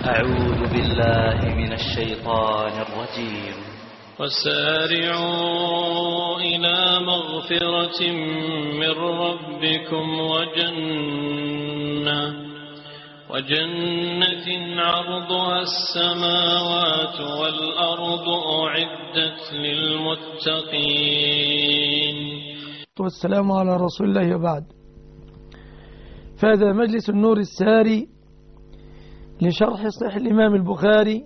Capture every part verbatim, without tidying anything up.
أعوذ بالله من الشيطان الرجيم. وسارعوا إلى مغفرة من ربكم وجنة وجنة عرضها السماوات والأرض أعدت للمتقين. والسلام على رسول الله وبعد. فهذا مجلس النور الساري لشرح صحيح الإمام البخاري.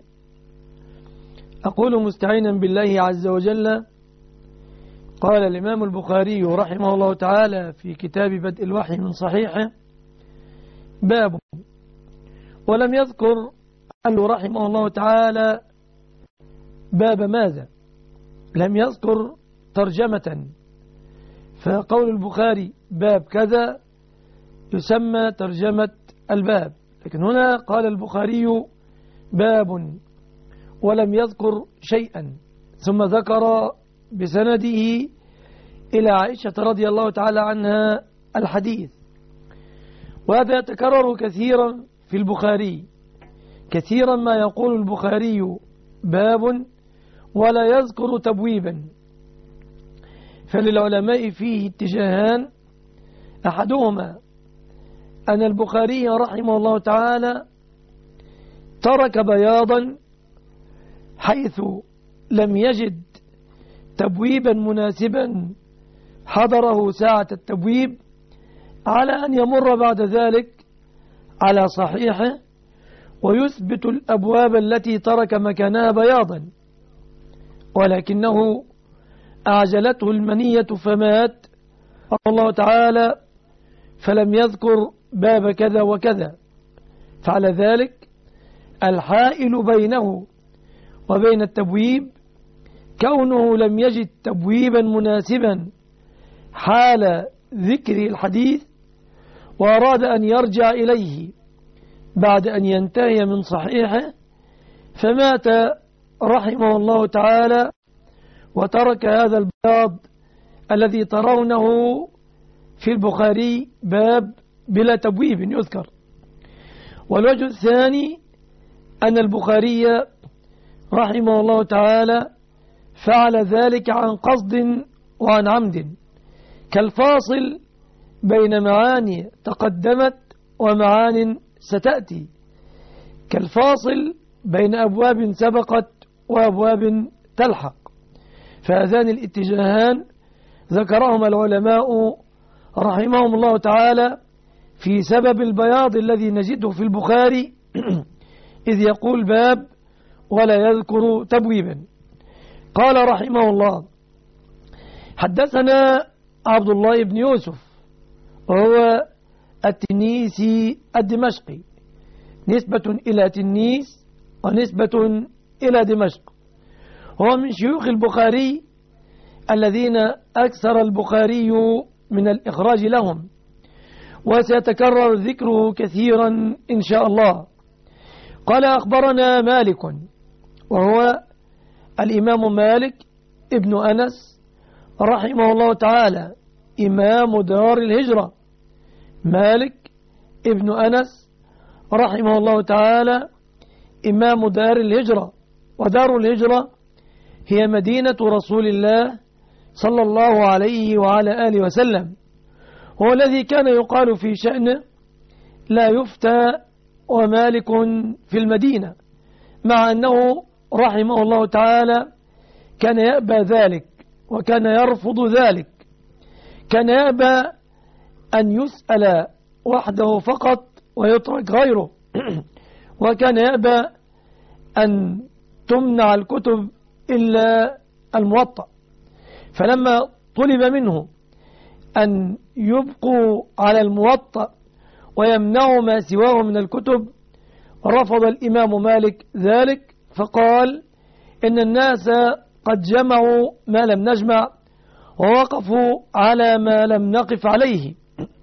أقول مستعينا بالله عز وجل. قال الإمام البخاري رحمه الله تعالى في كتاب بدء الوحي من صحيحه باب، ولم يذكر قال رحمه الله تعالى باب ماذا، لم يذكر ترجمة، فقول البخاري باب كذا يسمى ترجمة الباب، لكن هنا قال البخاري باب ولم يذكر شيئا، ثم ذكر بسنده إلى عائشة رضي الله تعالى عنها الحديث. وهذا يتكرر كثيرا في البخاري، كثيرا ما يقول البخاري باب ولا يذكر تبويبا. فللعلماء فيه اتجاهان، أحدهما أن البخاري رحمه الله تعالى ترك بياضا حيث لم يجد تبويبا مناسبا حضره ساعة التبويب، على أن يمر بعد ذلك على صحيحه ويثبت الأبواب التي ترك مكانها بياضا، ولكنه أعجلته المنية فمات الله تعالى فلم يذكر باب كذا وكذا. فعلى ذلك الحائل بينه وبين التبويب كونه لم يجد تبويبا مناسبا حال ذكر الحديث، وأراد أن يرجع إليه بعد أن ينتهي من صحيحه، فمات رحمه الله تعالى وترك هذا البياض الذي ترونه في البخاري باب بلا تبويب يذكر. والوجه الثاني أن البخاري رحمه الله تعالى فعل ذلك عن قصد وعن عمد، كالفاصل بين معاني تقدمت ومعان ستأتي، كالفاصل بين أبواب سبقت وأبواب تلحق. فهذان الاتجاهان ذكرهما العلماء رحمهم الله تعالى في سبب البياض الذي نجده في البخاري إذ يقول باب ولا يذكر تبويبا. قال رحمه الله حدثنا عبد الله بن يوسف وهو التنيسي الدمشقي، نسبة إلى تنيس ونسبة إلى دمشق. هو من شيوخ البخاري الذين أكثر البخاري من الإخراج لهم، وسيتكرر ذكره كثيرا إن شاء الله. قال أخبرنا مالك وهو الإمام مالك ابن أنس رحمه الله تعالى إمام دار الهجرة. مالك ابن أنس رحمه الله تعالى إمام دار الهجرة، ودار الهجرة هي مدينة رسول الله صلى الله عليه وعلى آله وسلم. هو الذي كان يقال في شأنه لا يفتى ومالك في المدينة، مع أنه رحمه الله تعالى كان يأبى ذلك وكان يرفض ذلك، كان يأبى أن يسأل وحده فقط ويترك غيره، وكان يأبى أن تمنع الكتب إلا الموطأ. فلما طلب منه أن يبقوا على الموطأ ويمنعوا ما سواه من الكتب، رفض الإمام مالك ذلك، فقال إن الناس قد جمعوا ما لم نجمع ووقفوا على ما لم نقف عليه.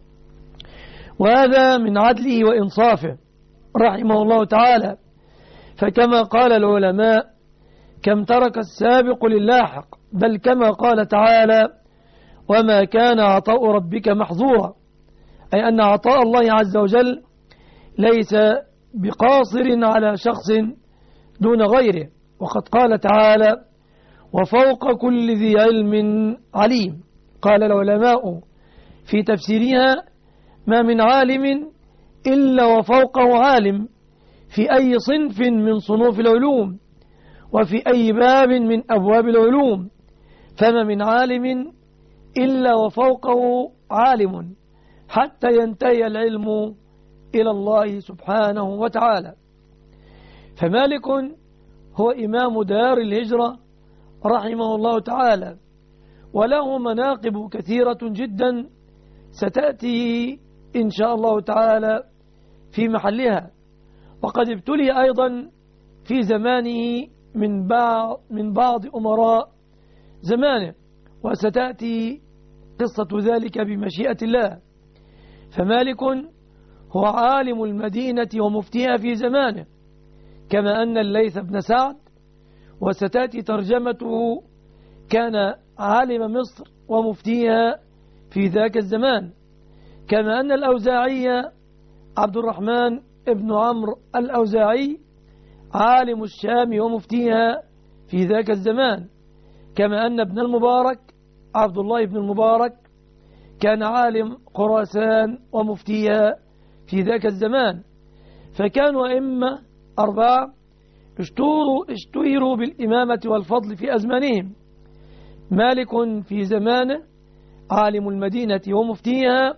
وهذا من عدله وإنصافه رحمه الله تعالى. فكما قال العلماء كم ترك السابق للاحق، بل كما قال تعالى وما كان عطاء ربك محظورا، أي أن عطاء الله عز وجل ليس بقاصر على شخص دون غيره، وقد قال تعالى وفوق كل ذي علم عليم. قال العلماء في تفسيرها ما من عالم إلا وفوقه عالم في أي صنف من صنوف العلوم وفي أي باب من أبواب العلوم، فما من عالم إلا وفوقه عالم حتى ينتهي العلم إلى الله سبحانه وتعالى. فمالك هو إمام دار الهجرة رحمه الله تعالى، وله مناقب كثيرة جدا ستأتي إن شاء الله تعالى في محلها. وقد ابتلي أيضا في زمانه من بعض, من بعض أمراء زمانه، وستأتي قصة ذلك بمشيئة الله. فمالك هو عالم المدينة ومفتيها في زمانه، كما أن الليث بن سعد وستأتي ترجمته كان عالم مصر ومفتيها في ذاك الزمان، كما أن الأوزاعي عبد الرحمن ابن عمرو الأوزاعي عالم الشام ومفتيها في ذاك الزمان، كما أن ابن المبارك عبد الله بن المبارك كان عالم خراسان ومفتيها في ذاك الزمان. فكانوا أئمة أربعة اشتهروا, اشتهروا بالإمامة والفضل في أزمانهم. مالك في زمانه عالم المدينة ومفتيها،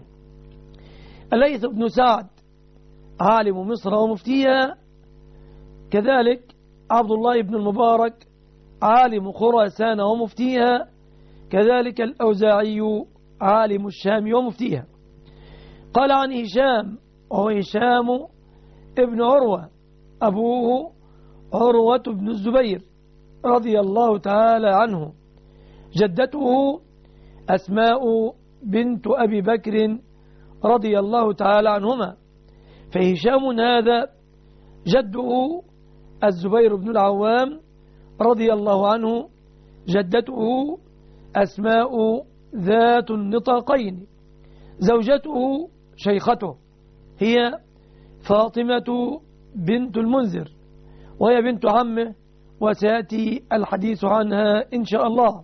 الليث بن سعد عالم مصر ومفتيها، كذلك عبد الله بن المبارك عالم خراسان ومفتيها، كذلك الأوزاعي عالم الشام ومفتيها. قال عن هشام وهو هشام ابن عروة أبوه عروة بن الزبير رضي الله تعالى عنه، جدته أسماء بنت أبي بكر رضي الله تعالى عنهما. فهشام هذا جده الزبير بن العوام رضي الله عنه، جدته أسماء ذات النطاقين، زوجته شيخته هي فاطمة بنت المنذر، وهي بنت عمه، وسيأتي الحديث عنها إن شاء الله.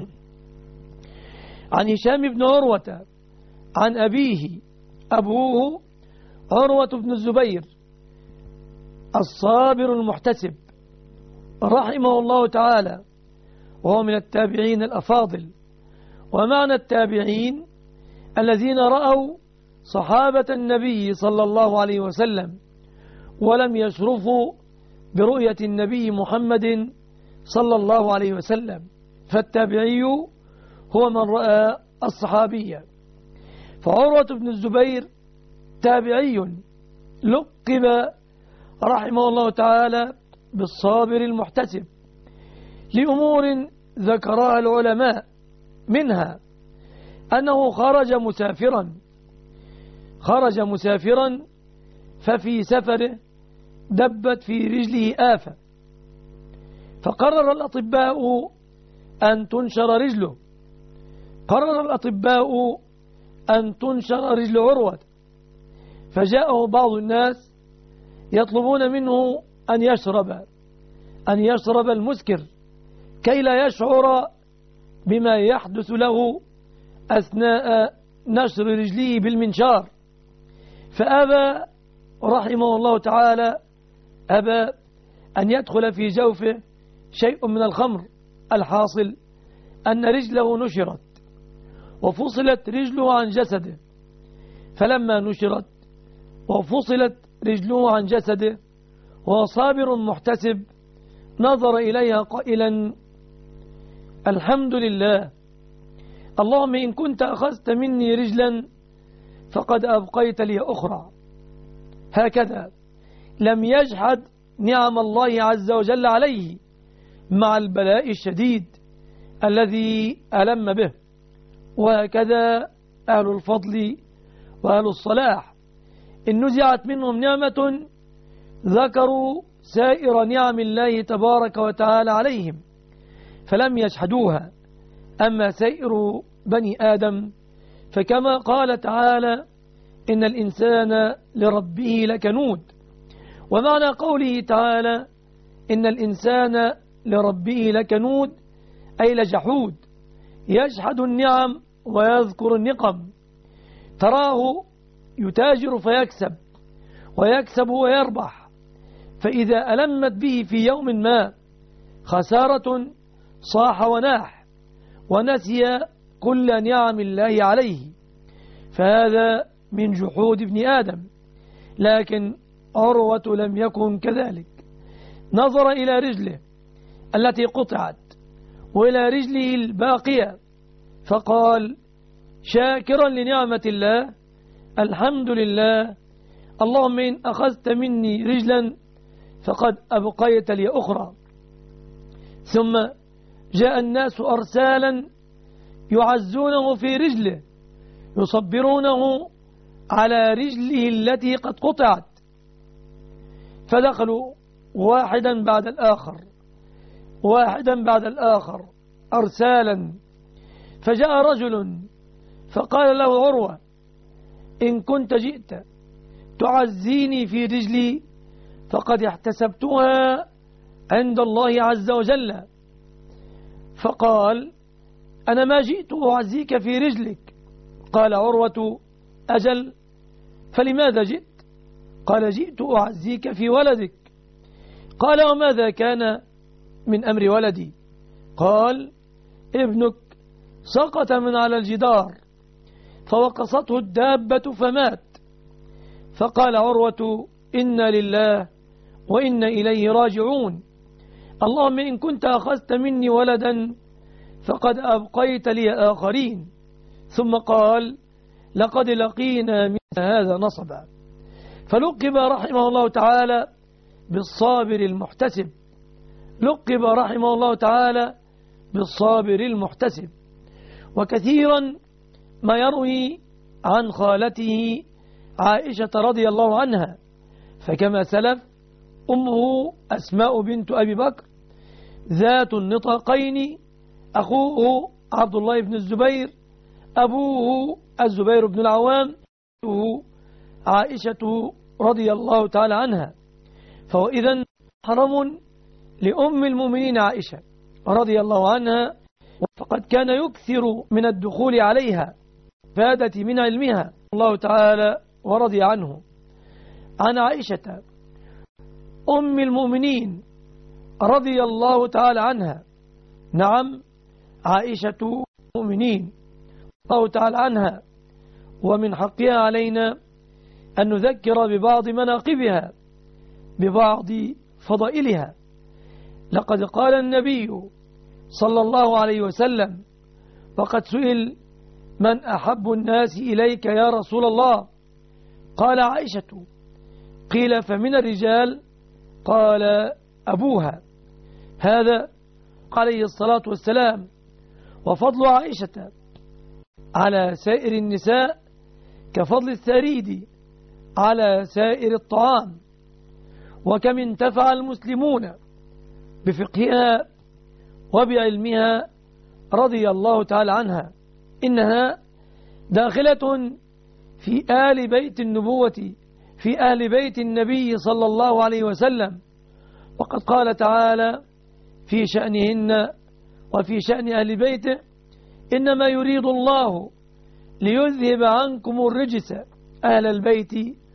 عن هشام بن عروة عن أبيه أبوه عروة بن الزبير الصابر المحتسب رحمه الله تعالى، وهو من التابعين الأفاضل. ومعنى التابعين الذين رأوا صحابة النبي صلى الله عليه وسلم ولم يشرفوا برؤية النبي محمد صلى الله عليه وسلم، فالتابعي هو من رأى الصحابية. فعروة بن الزبير تابعي لقب رحمه الله تعالى بالصابر المحتسب لأمور ذكرها العلماء، منها أنه خرج مسافرا خرج مسافرا ففي سفره دبت في رجله آفة، فقرر الأطباء أن تنشر رجله قرر الأطباء أن تنشر رجل عروة، فجاءه بعض الناس يطلبون منه أن يشرب أن يشرب المسكر كي لا يشعر بما يحدث له أثناء نشر رجله بالمنشار، فأبى رحمه الله تعالى أبى أن يدخل في جوفه شيء من الخمر. الحاصل أن رجله نشرت وفصلت رجله عن جسده، فلما نشرت وفصلت رجله عن جسده وهو صابر محتسب نظر إليها قائلا الحمد لله، اللهم إن كنت أخذت مني رجلا فقد أبقيت لي أخرى. هكذا لم يجحد نعم الله عز وجل عليه مع البلاء الشديد الذي ألم به. وهكذا أهل الفضل وأهل الصلاح إن نزعت منهم نعمة ذكروا سائر نعم الله تبارك وتعالى عليهم فلم يجحدوها. أما سائر بني آدم فكما قال تعالى إن الإنسان لربه لكنود، ومعنى قوله تعالى إن الإنسان لربه لكنود أي لجحود، يجحد النعم ويذكر النقم. تراه يتاجر فيكسب، ويكسب ويربح، فإذا ألمت به في يوم ما خسارة صاح وناح ونسي كل نعم الله عليه، فهذا من جحود ابن آدم. لكن عروة لم يكن كذلك، نظر إلى رجله التي قطعت وإلى رجله الباقية فقال شاكرا لنعمة الله الحمد لله، اللهم إن أخذت مني رجلا فقد أبقيت لي أخرى. ثم جاء الناس أرسالا يعزونه في رجله، يصبرونه على رجله التي قد قطعت، فدخلوا واحدا بعد الآخر واحدا بعد الآخر أرسالا، فجاء رجل فقال له عروة إن كنت جئت تعزيني في رجلي فقد احتسبتها عند الله عز وجل. فقال أنا ما جئت أعزيك في رجلك. قال عروة أجل، فلماذا جئت؟ قال جئت أعزيك في ولدك. قال وماذا كان من أمر ولدي؟ قال ابنك سقط من على الجدار فوقصته الدابة فمات. فقال عروة إنا لله وإنا إليه راجعون، اللهم إن كنت أخذت مني ولدا فقد أبقيت لي آخرين. ثم قال لقد لقينا من هذا نصبا، فلقب رحمه الله تعالى بالصابر المحتسب، لقب رحمه الله تعالى بالصابر المحتسب. وكثيرا ما يروي عن خالته عائشة رضي الله عنها، فكما سلف أمه أسماء بنت أبي بكر ذات النطاقين، أخوه عبد الله بن الزبير، أبوه الزبير بن العوام، عائشة رضي الله تعالى عنها. فهو إذن حرم لأم المؤمنين عائشة رضي الله عنها، فقد كان يكثر من الدخول عليها فادت من علمها الله تعالى ورضي عنه. عن عائشة أم المؤمنين رضي الله تعالى عنها، نعم عائشة المؤمنين الله تعالى عنها، ومن حقها علينا أن نذكر ببعض مناقبها ببعض فضائلها. لقد قال النبي صلى الله عليه وسلم وقد سئل من أحب الناس إليك يا رسول الله؟ قال عائشة. قيل فمن الرجال؟ قال أبوها. هذا عليه الصلاة والسلام. وفضل عائشة على سائر النساء كفضل الثريد على سائر الطعام، وكم انتفع المسلمون بفقهها وبعلمها رضي الله تعالى عنها. إنها داخلة في آل بيت النبوة، في أهل بيت النبي صلى الله عليه وسلم. وقد قال تعالى في شأنهن وفي شأن أهل بيته إنما يريد الله ليذهب عنكم الرجس أهل البيت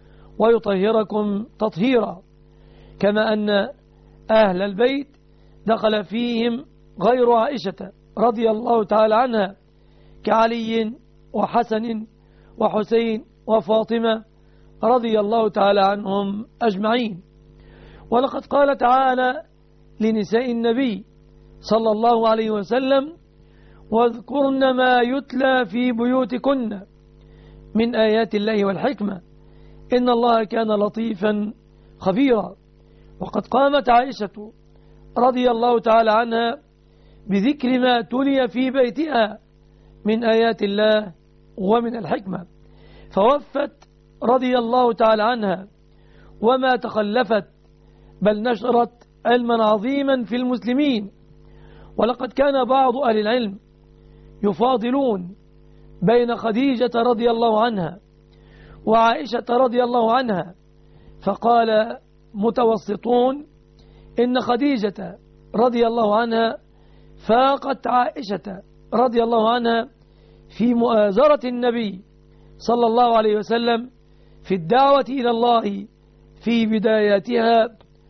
ويطهركم تطهيرا. كما أن أهل البيت دخل فيهم غير عائشة رضي الله تعالى عنها كعلي وحسن وحسين وفاطمة رضي الله تعالى عنهم أجمعين. ولقد قال تعالى لنساء النبي صلى الله عليه وسلم واذكرن ما يتلى في بيوتكن من آيات الله والحكمة إن الله كان لطيفا خبيرا. وقد قامت عائشة رضي الله تعالى عنها بذكر ما تلي في بيتها من آيات الله ومن الحكمة، فوفت رضي الله تعالى عنها وما تخلفت، بل نشرت علما عظيما في المسلمين. ولقد كان بعض أهل العلم يفاضلون بين خديجة رضي الله عنها وعائشة رضي الله عنها، فقال متوسطون إن خديجة رضي الله عنها فاقت عائشة رضي الله عنها في مؤازرة النبي صلى الله عليه وسلم في الدعوة إلى الله في بداياتها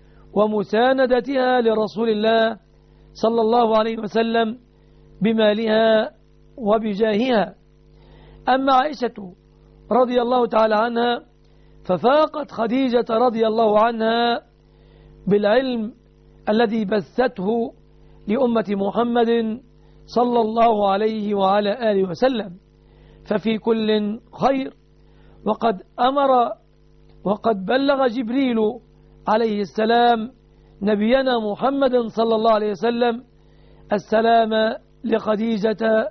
ومساندتها لرسول الله صلى الله عليه وسلم بمالها وبجاهها. أما عائشة رضي الله تعالى عنها ففاقت خديجة رضي الله عنها بالعلم الذي بثته لأمة محمد صلى الله عليه وعلى آله وسلم، ففي كل خير. وقد أمر وقد بلغ جبريل عليه السلام نبينا محمد صلى الله عليه وسلم السلام لخديجة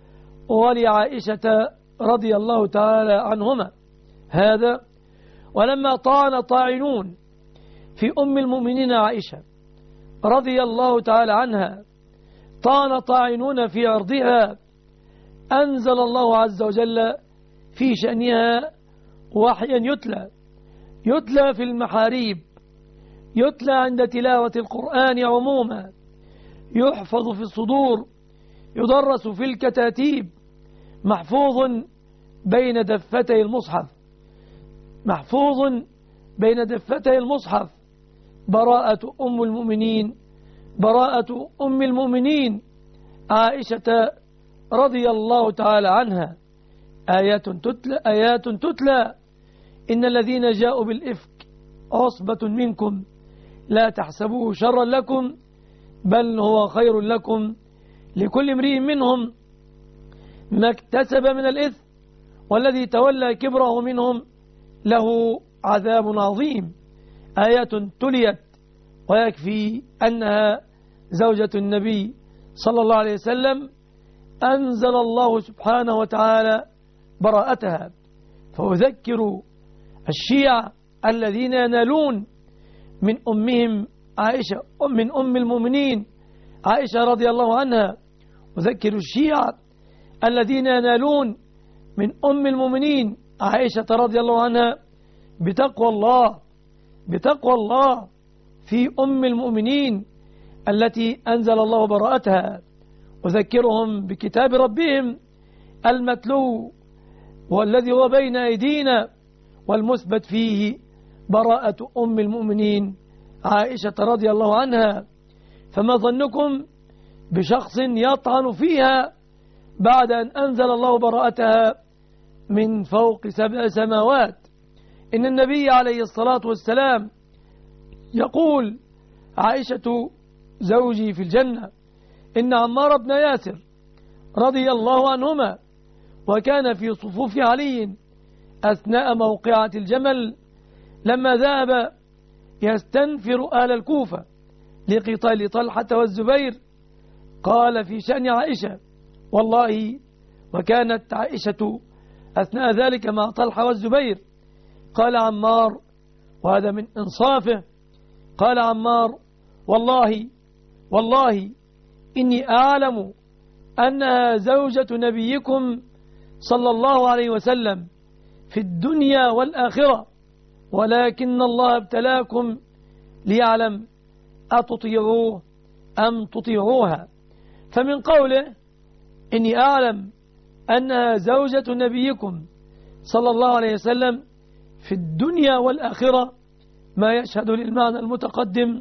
ولعائشة رضي الله تعالى عنهما. هذا ولما طعن طاعنون في أم المؤمنين عائشة رضي الله تعالى عنها، طعن طاعنون في عرضها، أنزل الله عز وجل في شأنها وحيا يتلى يتلى في المحاريب، يتلى عند تلاوة القرآن عموما، يحفظ في الصدور، يدرس في الكتاتيب، محفوظ بين دفتي المصحف محفوظ بين دفتي المصحف براءة أم المؤمنين براءة أم المؤمنين عائشة رضي الله تعالى عنها. آيات تتلى آيات تتلى إن الذين جاءوا بالإفك عصبة منكم لا تحسبوه شرا لكم بل هو خير لكم لكل امرئ منهم ما اكتسب من الإثم والذي تولى كبره منهم له عذاب عظيم. آيات تليت ويكفي أنها زوجة النبي صلى الله عليه وسلم أنزل الله سبحانه وتعالى براءتها. فأذكر الشيعة الذين ينالون من أمهم عائشة من أم المؤمنين عائشة رضي الله عنها، أذكر الشيعة الذين ينالون من أم المؤمنين عائشة رضي الله عنها بتقوى الله بتقوى الله في أم المؤمنين التي أنزل الله براءتها. أذكرهم بكتاب ربهم المتلو والذي هو بين أيدينا والمثبت فيه براءة أم المؤمنين عائشة رضي الله عنها. فما ظنكم بشخص يطعن فيها بعد أن أنزل الله براءتها من فوق سبع سماوات؟ إن النبي عليه الصلاة والسلام يقول: عائشة زوجي في الجنة. إن عمار بن ياسر رضي الله عنهما وكان في صفوف علي أثناء موقعة الجمل لما ذهب يستنفر أهل الكوفة لقتال طلحة والزبير، قال في شأن عائشة: والله وكانت عائشة أثناء ذلك مع طلحة والزبير. قال عمار، وهذا من إنصافه، قال عمار: والله والله إني أعلم أنها زوجة نبيكم صلى الله عليه وسلم في الدنيا والآخرة، ولكن الله ابتلاكم ليعلم أتطيعوه أم تطيعوها. فمن قوله إني أعلم أنها زوجة نبيكم صلى الله عليه وسلم في الدنيا والآخرة ما يشهد للمعنى المتقدم،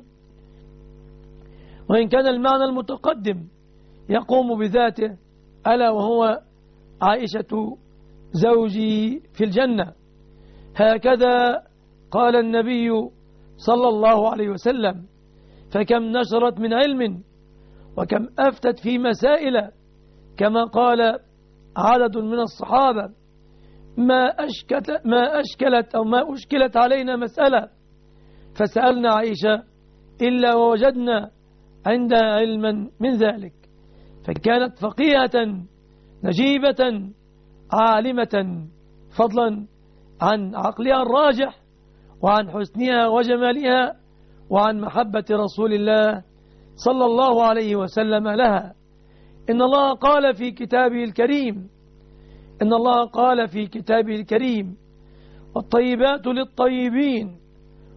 وإن كان المعنى المتقدم يقوم بذاته، ألا وهو عائشة زوجي في الجنة. هكذا قال النبي صلى الله عليه وسلم، فكم نشرت من علم وكم أفتت في مسائل، كما قال عدد من الصحابة: ما أشكلت, ما أشكلت أو ما أشكلت علينا مسألة فسألنا عائشة إلا ووجدنا عندها علما من ذلك. فكانت فقيهة نجيبة عالمة، فضلا عن عقلها الراجح وعن حسنها وجمالها وعن محبة رسول الله صلى الله عليه وسلم لها. إن الله قال في كتابه الكريم إن الله قال في كتابه الكريم: والطيبات للطيبين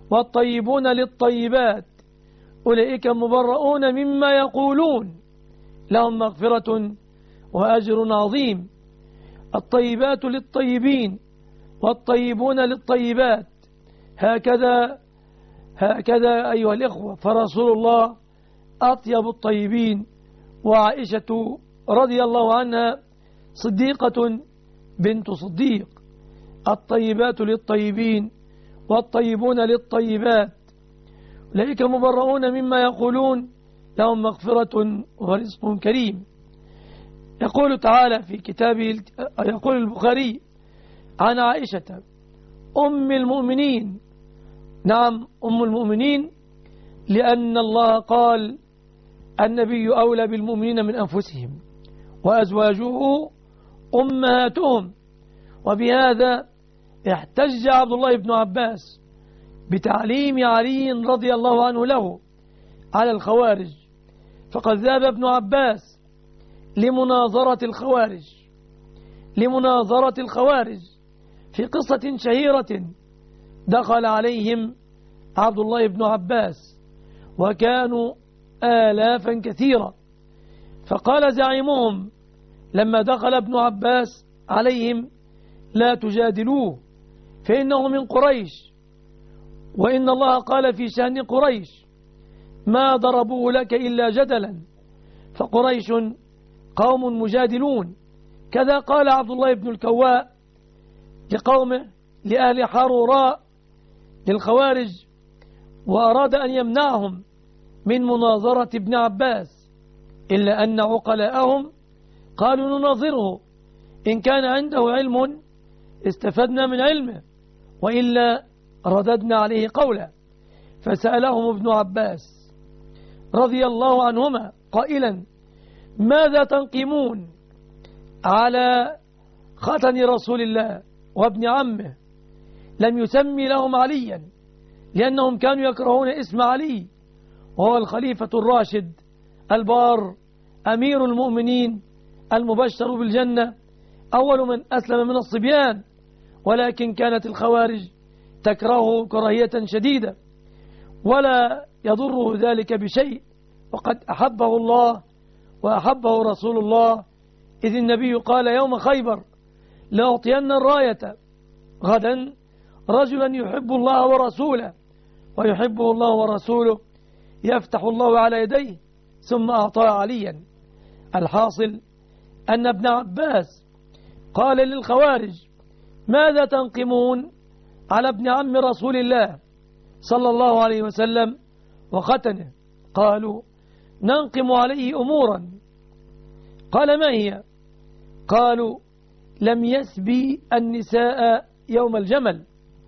والطيبون للطيبات أولئك مبرؤون مما يقولون لهم مغفرة وأجر عظيم. الطيبات للطيبين والطيبون للطيبات، هكذا هكذا أيها الإخوة، فرسول الله أطيب الطيبين، وعائشة رضي الله عنها صديقة بنت صديق. الطيبات للطيبين والطيبون للطيبات أولئك مبرؤون مما يقولون لهم مغفرة ورزق كريم. يقول تعالى في كتابه، يقول البخاري عن عائشة أم المؤمنين، نعم أم المؤمنين، لأن الله قال النبي أولى بالمؤمنين من أنفسهم وأزواجه أمهاتهم. وبهذا احتج عبد الله بن عباس بتعليم علي رضي الله عنه له على الخوارج، فقد ذهب ابن عباس لمناظرة الخوارج لمناظرة الخوارج في قصة شهيرة دخل عليهم عبد الله بن عباس وكانوا آلافا كثيرة، فقال زعيمهم لما دخل ابن عباس عليهم لا تجادلوه فإنه من قريش، وإن الله قال في شأن قريش ما ضربوه لك إلا جدلا، فقريش قوم مجادلون. كذا قال عبد الله بن الكواء لقومه لأهل حروراء للخوارج، وأراد أن يمنعهم من مناظرة ابن عباس، إلا أن عقلاءهم قالوا نناظره، إن كان عنده علم استفدنا من علمه وإلا رددنا عليه قولا. فسألهم ابن عباس رضي الله عنهما قائلا ماذا تنقمون على ختن رسول الله وابن عمه؟ لم يسمي لهم عليا لأنهم كانوا يكرهون اسم علي، وهو الخليفة الراشد البار أمير المؤمنين المبشر بالجنة أول من أسلم من الصبيان، ولكن كانت الخوارج تكرهه كراهية شديدة ولا يضره ذلك بشيء، وقد أحبه الله وأحبه رسول الله، إذ النبي قال يوم خيبر لأعطين الراية غدا رجلا يحب الله ورسوله ويحبه الله ورسوله يفتح الله على يديه، ثم أعطى عليا. الحاصل أن ابن عباس قال للخوارج ماذا تنقمون على ابن عم رسول الله صلى الله عليه وسلم وختنه؟ قالوا ننقم عليه أمورا. قال ما هي؟ قالوا لم يسبي النساء يوم الجمل،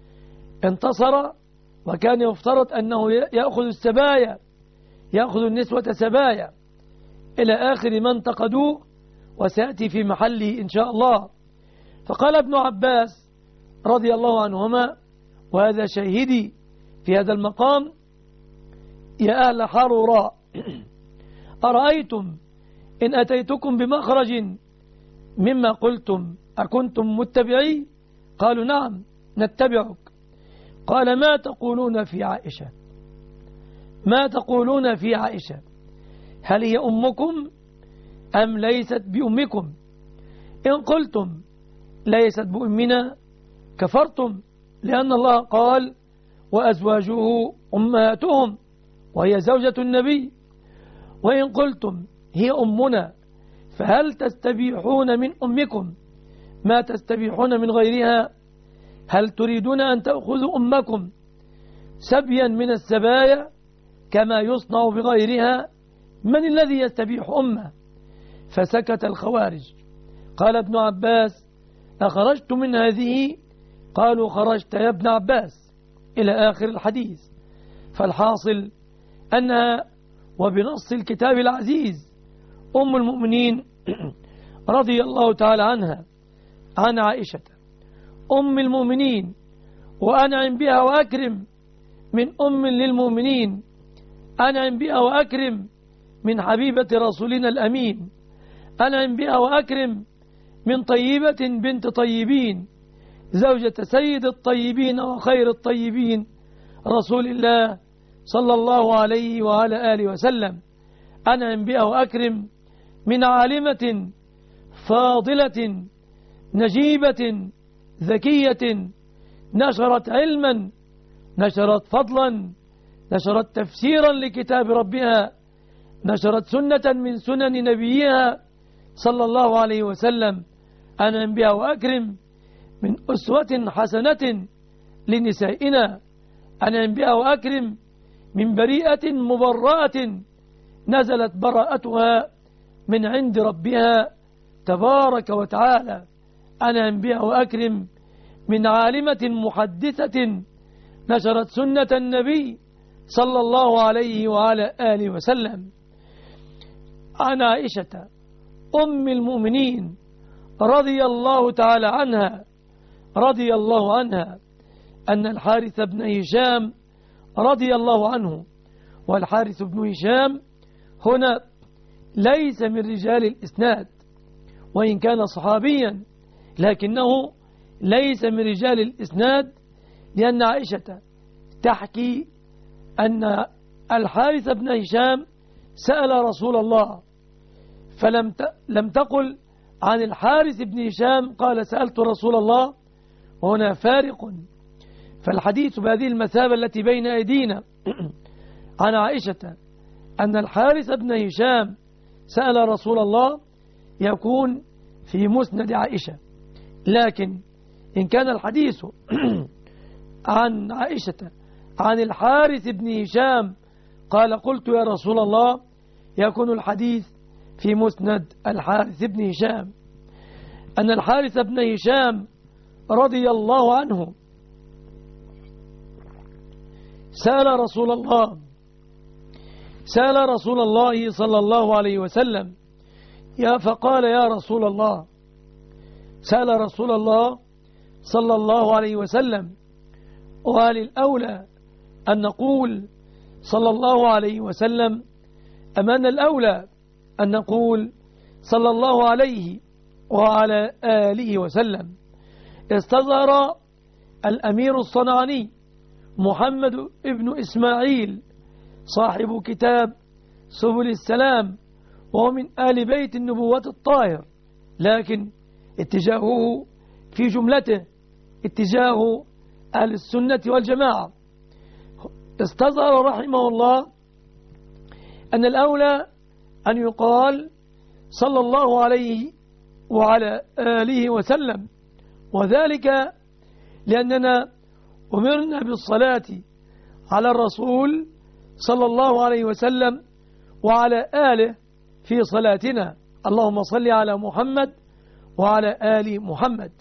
انتصر وكان يفترض أنه يأخذ السبايا، يأخذ النسوة سبايا، إلى آخر ما انتقدوه، وسيأتي في محله إن شاء الله. فقال ابن عباس رضي الله عنهما، وهذا شاهدي في هذا المقام: يا أهل حروراء أرأيتم إن أتيتكم بمخرج مما قلتم أكنتم متبعي؟ قالوا نعم نتبعك. قال ما تقولون في عائشة؟ ما تقولون في عائشة؟ هل هي أمكم أم ليست بأمكم؟ إن قلتم ليست بأمنا كفرتم، لأن الله قال وأزواجه أمهاتهم وهي زوجة النبي. وإن قلتم هي أمنا فهل تستبيحون من أمكم ما تستبيحون من غيرها؟ هل تريدون أن تأخذوا أمكم سبيا من السبايا كما يصنع بغيرها؟ من الذي يستبيح أمه؟ فسكت الخوارج. قال ابن عباس أخرجت من هذه؟ قالوا خرجت يا ابن عباس، إلى آخر الحديث. فالحاصل أنها وبنص الكتاب العزيز أم المؤمنين رضي الله تعالى عنها عن عائشة أم المؤمنين، وأنعم بها وأكرم من أم للمؤمنين، أنعم بها وأكرم من حبيبة رسولنا الأمين، أنعم بها وأكرم من طيبة بنت طيبين، زوجة سيد الطيبين وخير الطيبين رسول الله صلى الله عليه وعلى آله وسلم. أنعم بها وأكرم من عالمة فاضلة نجيبة ذكية نشرت علما، نشرت فضلا، نشرت تفسيرا لكتاب ربها، نشرت سنة من سنن نبيها صلى الله عليه وسلم. أنعم بها وأكرم من أسوة حسنة لنسائنا. أنعم بها وأكرم من بريئة مبرأة نزلت براءتها من عند ربها تبارك وتعالى. أنعم بها وأكرم من عالمة محدثة نشرت سنة النبي صلى الله عليه وعلى آله وسلم. عن عائشة أم المؤمنين رضي الله تعالى عنها رضي الله عنها أن الحارث بن هشام رضي الله عنه، والحارث بن هشام هنا ليس من رجال الإسناد وإن كان صحابيا، لكنه ليس من رجال الإسناد، لأن عائشة تحكي أن الحارث بن هشام سأل رسول الله فلم لم تقل عن الحارث بن هشام قال سألت رسول الله، وهنا فارق. فالحديث بهذه المثابة التي بين أيدينا عن عائشة أن الحارث بن هشام سأل رسول الله يكون في مسند عائشة. لكن إن كان الحديث عن عائشة عن الحارث بن هشام قال قلت يا رسول الله، يكون الحديث في مسند الحارث بن هشام. أن الحارث بن هشام رضي الله عنه سأل رسول الله سأل رسول الله صلى الله عليه وسلم يا فقال يا رسول الله سأل رسول الله صلى الله عليه وسلم وهل الأولى أن نقول صلى الله عليه وسلم أم أن الأولى أن نقول صلى الله عليه وعلى آله وسلم؟ استظهر الأمير الصنعاني محمد ابن إسماعيل صاحب كتاب سبل السلام وهو من آل بيت النبوة الطاهر، لكن اتجاهه في جملته اتجاه أهل السنة والجماعة. استظهر رحمه الله أن الأولى أن يقال صلى الله عليه وعلى آله وسلم، وذلك لأننا أمرنا بالصلاة على الرسول صلى الله عليه وسلم وعلى آله في صلاتنا، اللهم صل على محمد وعلى آل محمد.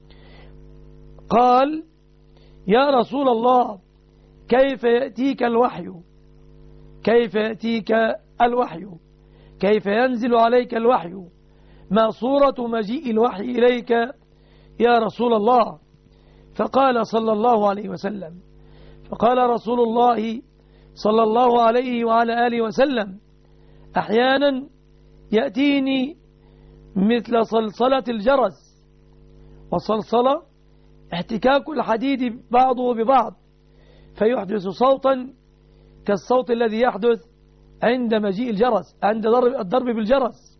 قال يا رسول الله كيف يأتيك الوحي كيف يأتيك الوحي كيف ينزل عليك الوحي؟ ما صورة مجيء الوحي إليك يا رسول الله؟ فقال صلى الله عليه وسلم فقال رسول الله صلى الله عليه وعلى آله وسلم أحيانا يأتيني مثل صلصلة الجرس، والصلصلة احتكاك الحديد بعضه ببعض فيحدث صوتا كالصوت الذي يحدث عند مجيء الجرس، عند الضرب بالجرس.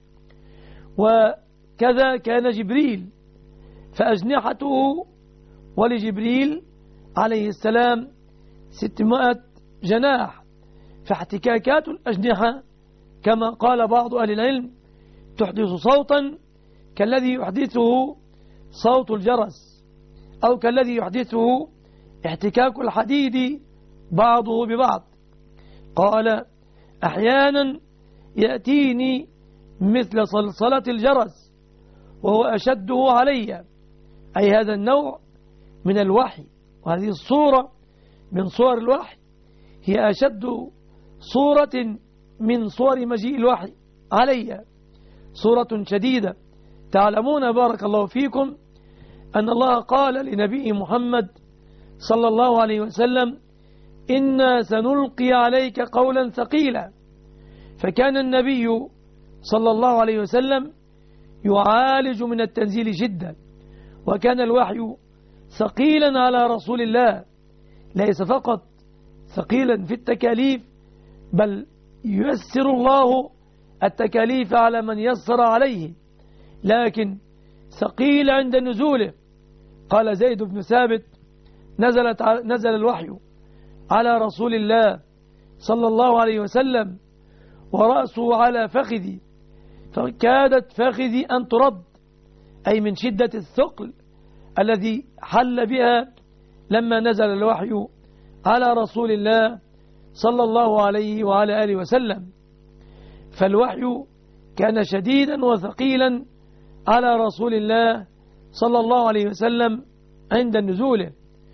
وكذا كان جبريل، فأجنحته ولجبريل عليه السلام ستمائة جناح، فاحتكاكات الأجنحة كما قال بعض أهل العلم تحدث صوتا كالذي يحدثه صوت الجرس، أو كالذي يحدثه احتكاك الحديد بعضه ببعض. قال أحيانا يأتيني مثل صلصلة الجرس وهو أشده علي، أي هذا النوع من الوحي، وهذه الصورة من صور الوحي هي أشد صورة من صور مجيء الوحي علي، صورة شديدة. تعلمون بارك الله فيكم أن الله قال لنبي محمد صلى الله عليه وسلم إنا سنلقي عليك قولا ثقيلا، فكان النبي صلى الله عليه وسلم يعالج من التنزيل جدا، وكان الوحي ثقيلا على رسول الله، ليس فقط ثقيلا في التكاليف، بل ييسر الله التكاليف على من يسر عليه، لكن ثقيل عند نزوله. قال زيد بن ثابت: نزلت نزل الوحي على رسول الله صلى الله عليه وسلم ورأسه على فخذي، فكادت فخذي أن ترد، أي من شدة الثقل الذي حل بها لما نزل الوحي على رسول الله صلى الله عليه وعلى آله وسلم. فالوحي كان شديدا وثقيلا على رسول الله صلى الله عليه وسلم عند نزوله،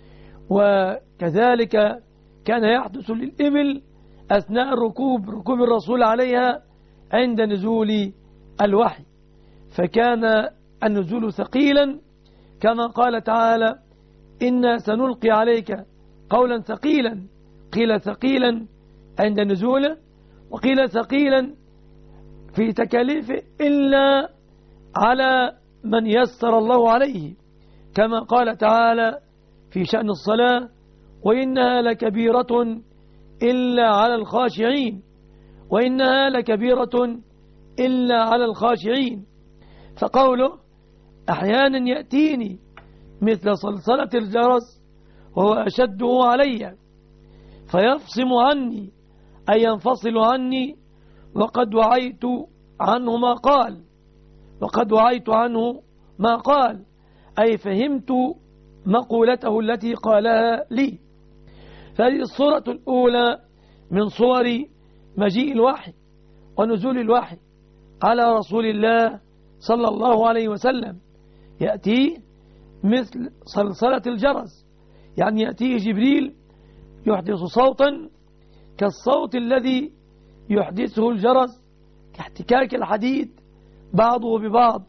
وكذلك كان يحدث للإبل أثناء الركوب، ركوب الرسول عليها عند نزول الوحي، فكان النزول ثقيلا كما قال تعالى: إنا سنلقي عليك قولا ثقيلا. قيل ثقيلا عند نزوله، وقيل ثقيلا في تكاليفه إلا على من يسر الله عليه، كما قال تعالى في شأن الصلاة: وإنها لكبيرة إلا على الخاشعين، وإنها لكبيرة إلا على الخاشعين. فقوله: أحيانا يأتيني مثل صلصلة الجرس وهو أشده علي فيفصم عني، أي ينفصل عني، وقد وعيت عنه ما قال وقد وعيت عنه ما قال أي فهمت مقولته التي قالها لي. فهذه الصورة الأولى من صور مجيء الوحي ونزول الوحي على رسول الله صلى الله عليه وسلم. يأتي مثل صلصلة الجرس، يعني يأتيه جبريل يحدث صوتا كالصوت الذي يحدثه الجرس، كاحتكاك الحديد بعضه ببعض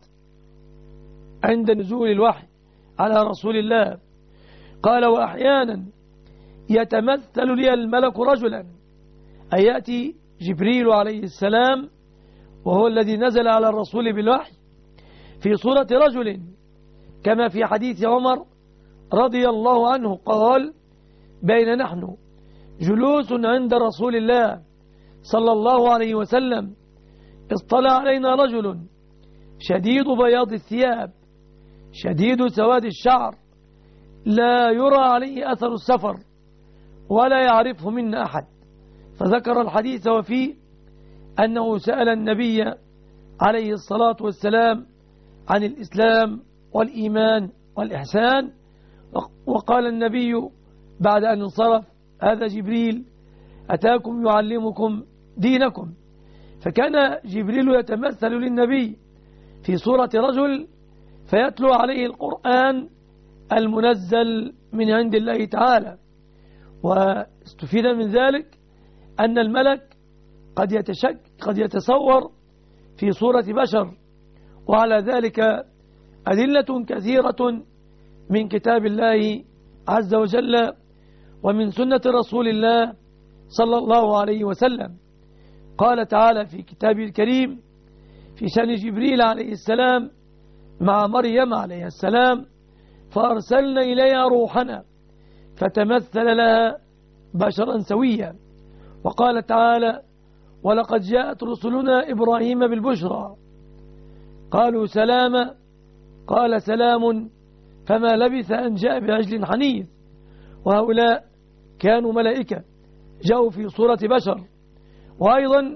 عند نزول الوحي على رسول الله. قال: وأحيانا يتمثل لي الملك رجلا، أي يأتي جبريل عليه السلام وهو الذي نزل على الرسول بالوحي في صورة رجل، كما في حديث عمر رضي الله عنه قال: بين نحن جلوس عند رسول الله صلى الله عليه وسلم اصطلع علينا رجل شديد بياض الثياب شديد سواد الشعر لا يرى عليه أثر السفر ولا يعرفه منا أحد، فذكر الحديث وفيه أنه سأل النبي عليه الصلاة والسلام عن الإسلام والإيمان والإحسان، وقال النبي بعد أن انصرف: هذا جبريل أتاكم يعلمكم دينكم. فكان جبريل يتمثل للنبي في صورة رجل فيتلو عليه القرآن المنزل من عند الله تعالى. واستفيد من ذلك أن الملك قد يتشك قد يتصور في صورة بشر، وعلى ذلك أدلة كثيرة من كتاب الله عز وجل ومن سنة رسول الله صلى الله عليه وسلم. قال تعالى في كتابه الكريم في شأن جبريل عليه السلام مع مريم عليه السلام: فأرسلنا إليها روحنا فتمثل لها بشرا سويا. وقال تعالى: ولقد جاءت رسلنا إبراهيم بالبشرى قالوا سلاما قال سلام فما لبث أن جاء بعجل حنيذ. وهؤلاء كانوا ملائكة جاءوا في صورة بشر. وأيضا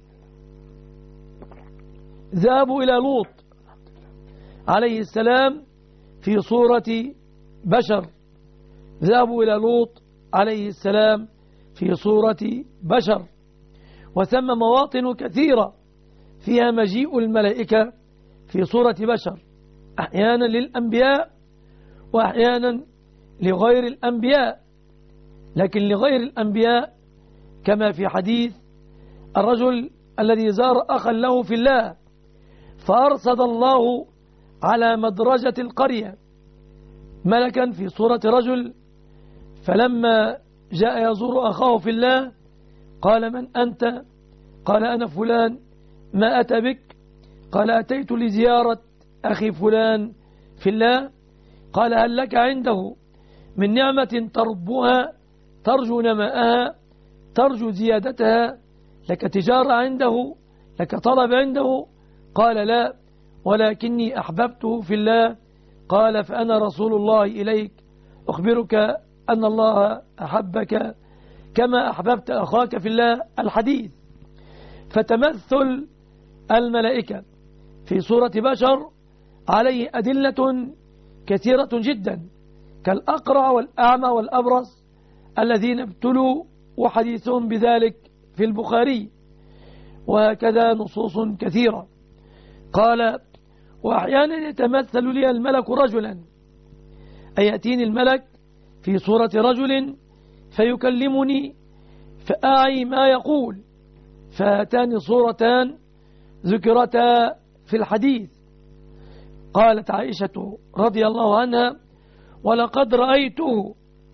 ذهبوا إلى لوط عليه السلام في صورة بشر ذهبوا إلى لوط عليه السلام في صورة بشر. وثم مواطن كثيرة فيها مجيء الملائكة في صورة بشر، أحيانا للأنبياء وأحيانا لغير الأنبياء. لكن لغير الأنبياء كما في حديث الرجل الذي زار أخا له في الله فأرصد الله على مدرجة القرية ملكا في صورة رجل، فلما جاء يزور أخاه في الله قال: من أنت؟ قال: أنا فلان. ما أتى بك؟ قال: أتيت لزيارة أخي فلان في الله. قال: هل لك عنده من نعمة تربها ترجو نماءها، ترجو زيادتها، لك تجارة عنده، لك طلب عنده؟ قال لا، ولكني أحببته في الله. قال فأنا رسول الله إليك أخبرك أن الله أحبك كما أحببت أخاك في الله. الحديث. فتمثل الملائكة في صورة بشر عليه أدلة كثيرة جدا، كالأقرع والأعمى والأبرص الذين ابتلوا وحديثهم بذلك في البخاري، وهكذا نصوص كثيرة. قال وأحيانا يتمثل لي الملك رجلا، أي يأتيني الملك في صورة رجل فيكلمني فأعي ما يقول. فهاتان صورتان ذكرتا في الحديث. قالت عائشة رضي الله عنها ولقد رأيته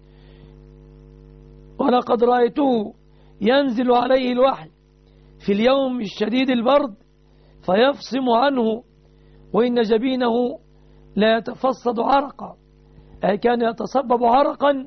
ولقد رأيته ينزل عليه الوحي في اليوم الشديد البرد فيفصم عنه، وإن جبينه لا يتفصد عرقا، أي كان يتصبب عرقا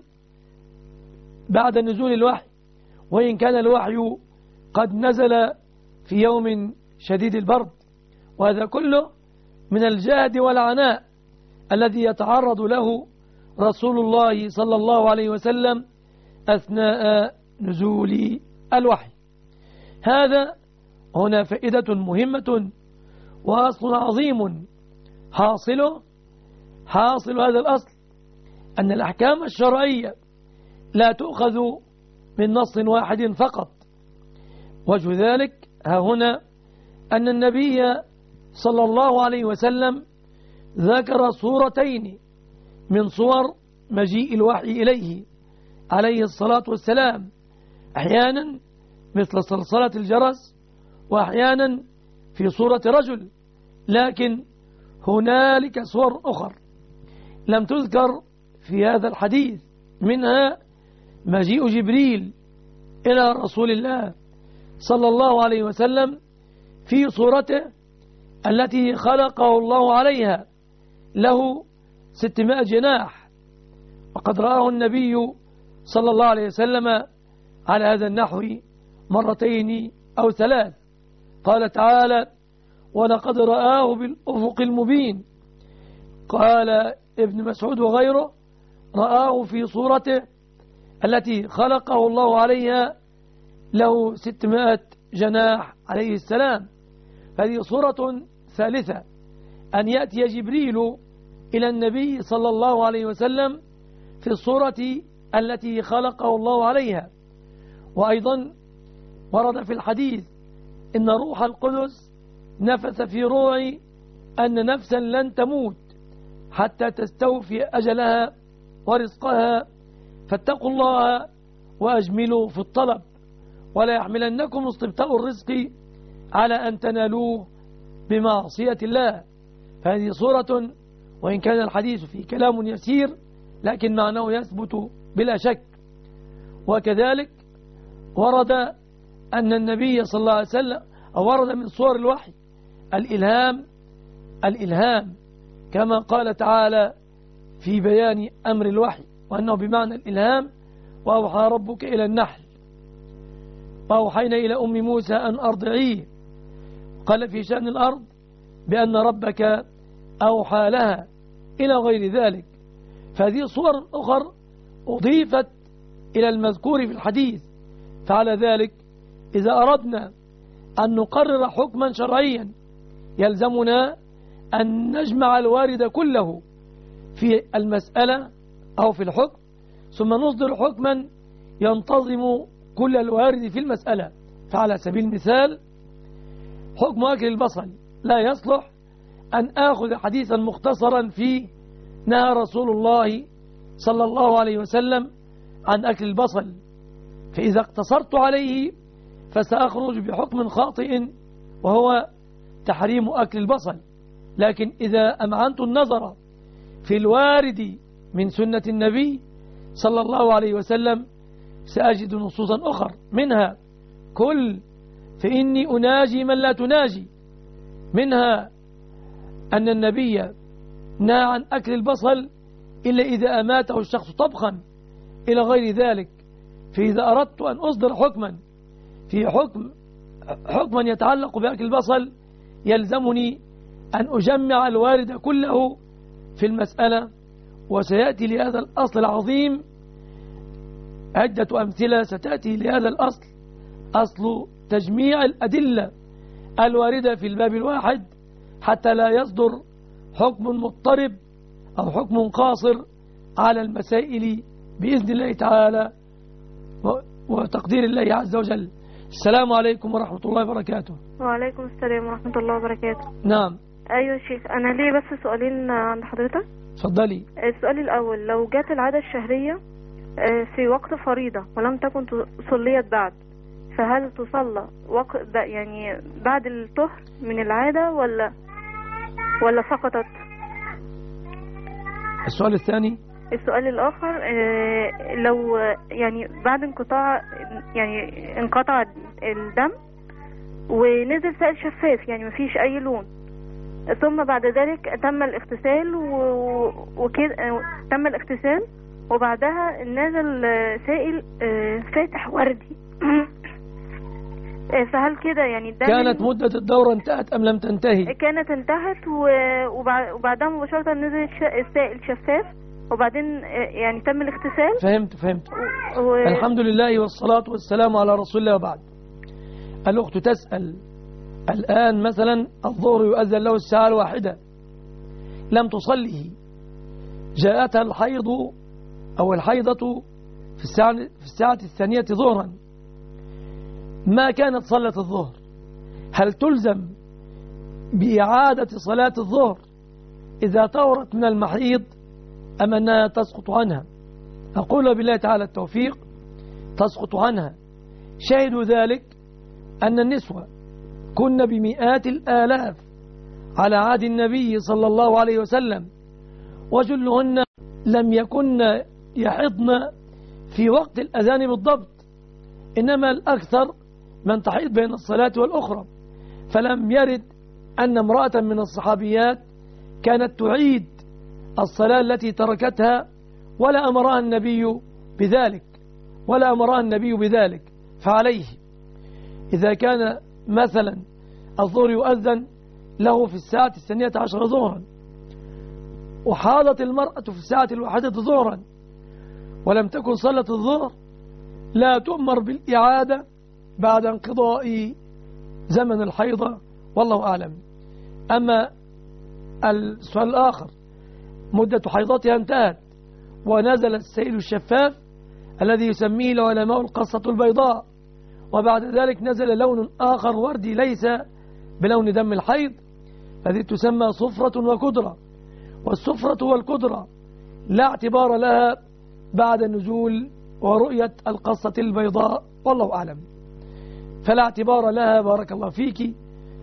بعد نزول الوحي، وإن كان الوحي قد نزل في يوم شديد البرد. وهذا كله من الجهد والعناء الذي يتعرض له رسول الله صلى الله عليه وسلم أثناء نزول الوحي. هذا هنا فائدة مهمة وأصل عظيم. حاصله حاصل هذا الأصل أن الأحكام الشرعية لا تؤخذ من نص واحد فقط. وجه ذلك ها هنا أن النبي صلى الله عليه وسلم ذكر صورتين من صور مجيء الوحي إليه عليه الصلاة والسلام، أحيانا مثل صلصلة الجرس، وأحيانا في صورة رجل. لكن هنالك صور أخر لم تذكر في هذا الحديث، منها مجيء جبريل إلى رسول الله صلى الله عليه وسلم في صورته التي خلقه الله عليها، له ستمائة جناح، وقد رآه النبي صلى الله عليه وسلم على هذا النحو مرتين أو ثلاث. قال تعالى ولقد رآه بالأفق المبين. قال ابن مسعود وغيره رآه في صورته التي خلقه الله عليها، له ستمائة جناح عليه السلام. هذه صورة ثالثة، أن يأتي جبريل إلى النبي صلى الله عليه وسلم في الصورة التي خلقه الله عليها. وأيضا ورد في الحديث إن روح القدس نفث في روعي أن نفسا لن تموت حتى تستوفي أجلها ورزقها، فاتقوا الله وأجملوا في الطلب، ولا يحملنكم استبطاء الرزق على أن تنالوه بمعصية الله. فهذه صورة وإن كان الحديث فيه كلام يسير لكن معناه يثبت بلا شك. وكذلك ورد أن النبي صلى الله عليه وسلم أو ورد من صور الوحي الإلهام الإلهام كما قال تعالى في بيان أمر الوحي وأنه بمعنى الإلهام. وأوحى ربك إلى النحل وأوحينا إلى أم موسى أن أرضعيه. قال في شأن الأرض بأن ربك أوحى لها إلى غير ذلك. فهذه صور أخر أضيفت إلى المذكور في الحديث. فعلى ذلك إذا أردنا أن نقرر حكما شرعيا يلزمنا أن نجمع الوارد كله في المسألة أو في الحكم، ثم نصدر حكما ينتظم كل الوارد في المسألة. فعلى سبيل المثال حكم أكل البصل لا يصلح أن آخذ حديثا مختصرا فيه نهى رسول الله صلى الله عليه وسلم عن أكل البصل، فإذا اقتصرت عليه فسأخرج بحكم خاطئ وهو تحريم أكل البصل. لكن إذا أمعنت النظر في الوارد من سنة النبي صلى الله عليه وسلم سأجد نصوصا أخر، منها كل فإني أناجي من لا تناجي، منها أن النبي نهى عن أكل البصل إلا إذا أماته الشخص طبخا إلى غير ذلك. فإذا أردت أن أصدر حكما في حكم حكما يتعلق بأكل البصل يلزمني أن أجمع الوارد كله في المسألة. وسيأتي لهذا الأصل العظيم عدة أمثلة ستأتي لهذا الأصل، أصل تجميع الأدلة الواردة في الباب الواحد حتى لا يصدر حكم مضطرب أو حكم قاصر على المسائل بإذن الله تعالى وتقدير الله عز وجل. السلام عليكم ورحمة الله وبركاته. وعليكم السلام ورحمة الله وبركاته. نعم. أيوة شيخ، أنا ليه بس سؤالين عند حضرتك. تفضلي. السؤال الأول، لو جات العادة الشهرية في وقت فريضة ولم تكن صليت بعد، فهل تصلى وقت يعني بعد الطهر من العادة ولا ولا سقطت؟ السؤال الثاني. السؤال الآخر، لو يعني بعد انقطاع يعني انقطع الدم ونزل سائل شفاف يعني مفيش أي لون، ثم بعد ذلك تم الاغتسال وكده تم الاغتسال وبعدها نزل سائل فاتح وردي فهل كده يعني الدم كانت مدة الدورة انتهت أم لم تنتهي؟ كانت انتهت وبعدها مباشرة نزل السائل شفاف وبعدين يعني تم الاغتسال. فهمت فهمت و... الحمد لله والصلاة والسلام على رسول الله. وبعد، الأخت تسأل الآن مثلا الظهر يؤذن له الساعة الواحدة لم تصليه، جاءتها الحيض أو الحيضة في الساعة, في الساعة الثانية ظهرا، ما كانت صلت الظهر، هل تلزم بإعادة صلاة الظهر إذا طهرت من المحيض أم أنها تسقط عنها؟ أقول بالله تعالى التوفيق تسقط عنها. شاهدوا ذلك أن النسوة كن بمئات الآلاف على عهد النبي صلى الله عليه وسلم، وجلهن لم يكن يحضن في وقت الأذان بالضبط، إنما الأكثر من تحيض بين الصلاة والأخرى. فلم يرد أن امرأة من الصحابيات كانت تعيد الصلاة التي تركتها ولا أمرها النبي بذلك ولا أمرها النبي بذلك. فعليه إذا كان مثلا الظهر يؤذن له في الساعة الثانية عشر ظهرا وحاضت المرأة في الساعة الواحدة ظهرا ولم تكن صلت الظهر، لا تؤمر بالإعادة بعد انقضاء زمن الحيضة، والله أعلم. أما السؤال الآخر، مدة حيضتها انتهت ونزل السيل الشفاف الذي يسميه العلماء القصة البيضاء، وبعد ذلك نزل لون آخر وردي ليس بلون دم الحيض، هذه تسمى صفرة وكدرة، والصفرة والكدرة لا اعتبار لها بعد النزول ورؤية القصة البيضاء، والله أعلم. فلا اعتبار لها بارك الله فيك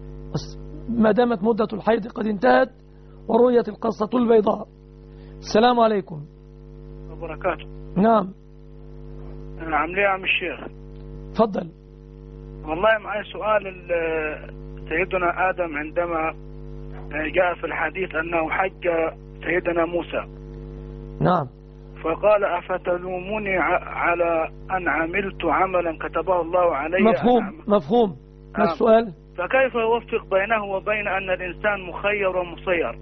ما دامت مدة الحيض قد انتهت ورؤية القصة البيضاء. السلام عليكم وبركاته. نعم. نعم ليه يا عم الشيخ؟ تفضل. والله معي سؤال. سيدنا آدم عندما جاء في الحديث أنه حج سيدنا موسى، نعم، فقال أفتلومني على أن عملت عملا كتبه الله علي؟ مفهوم مفهوم. ما السؤال؟ فكيف يوفق بينه وبين أن الإنسان مخير ومسير؟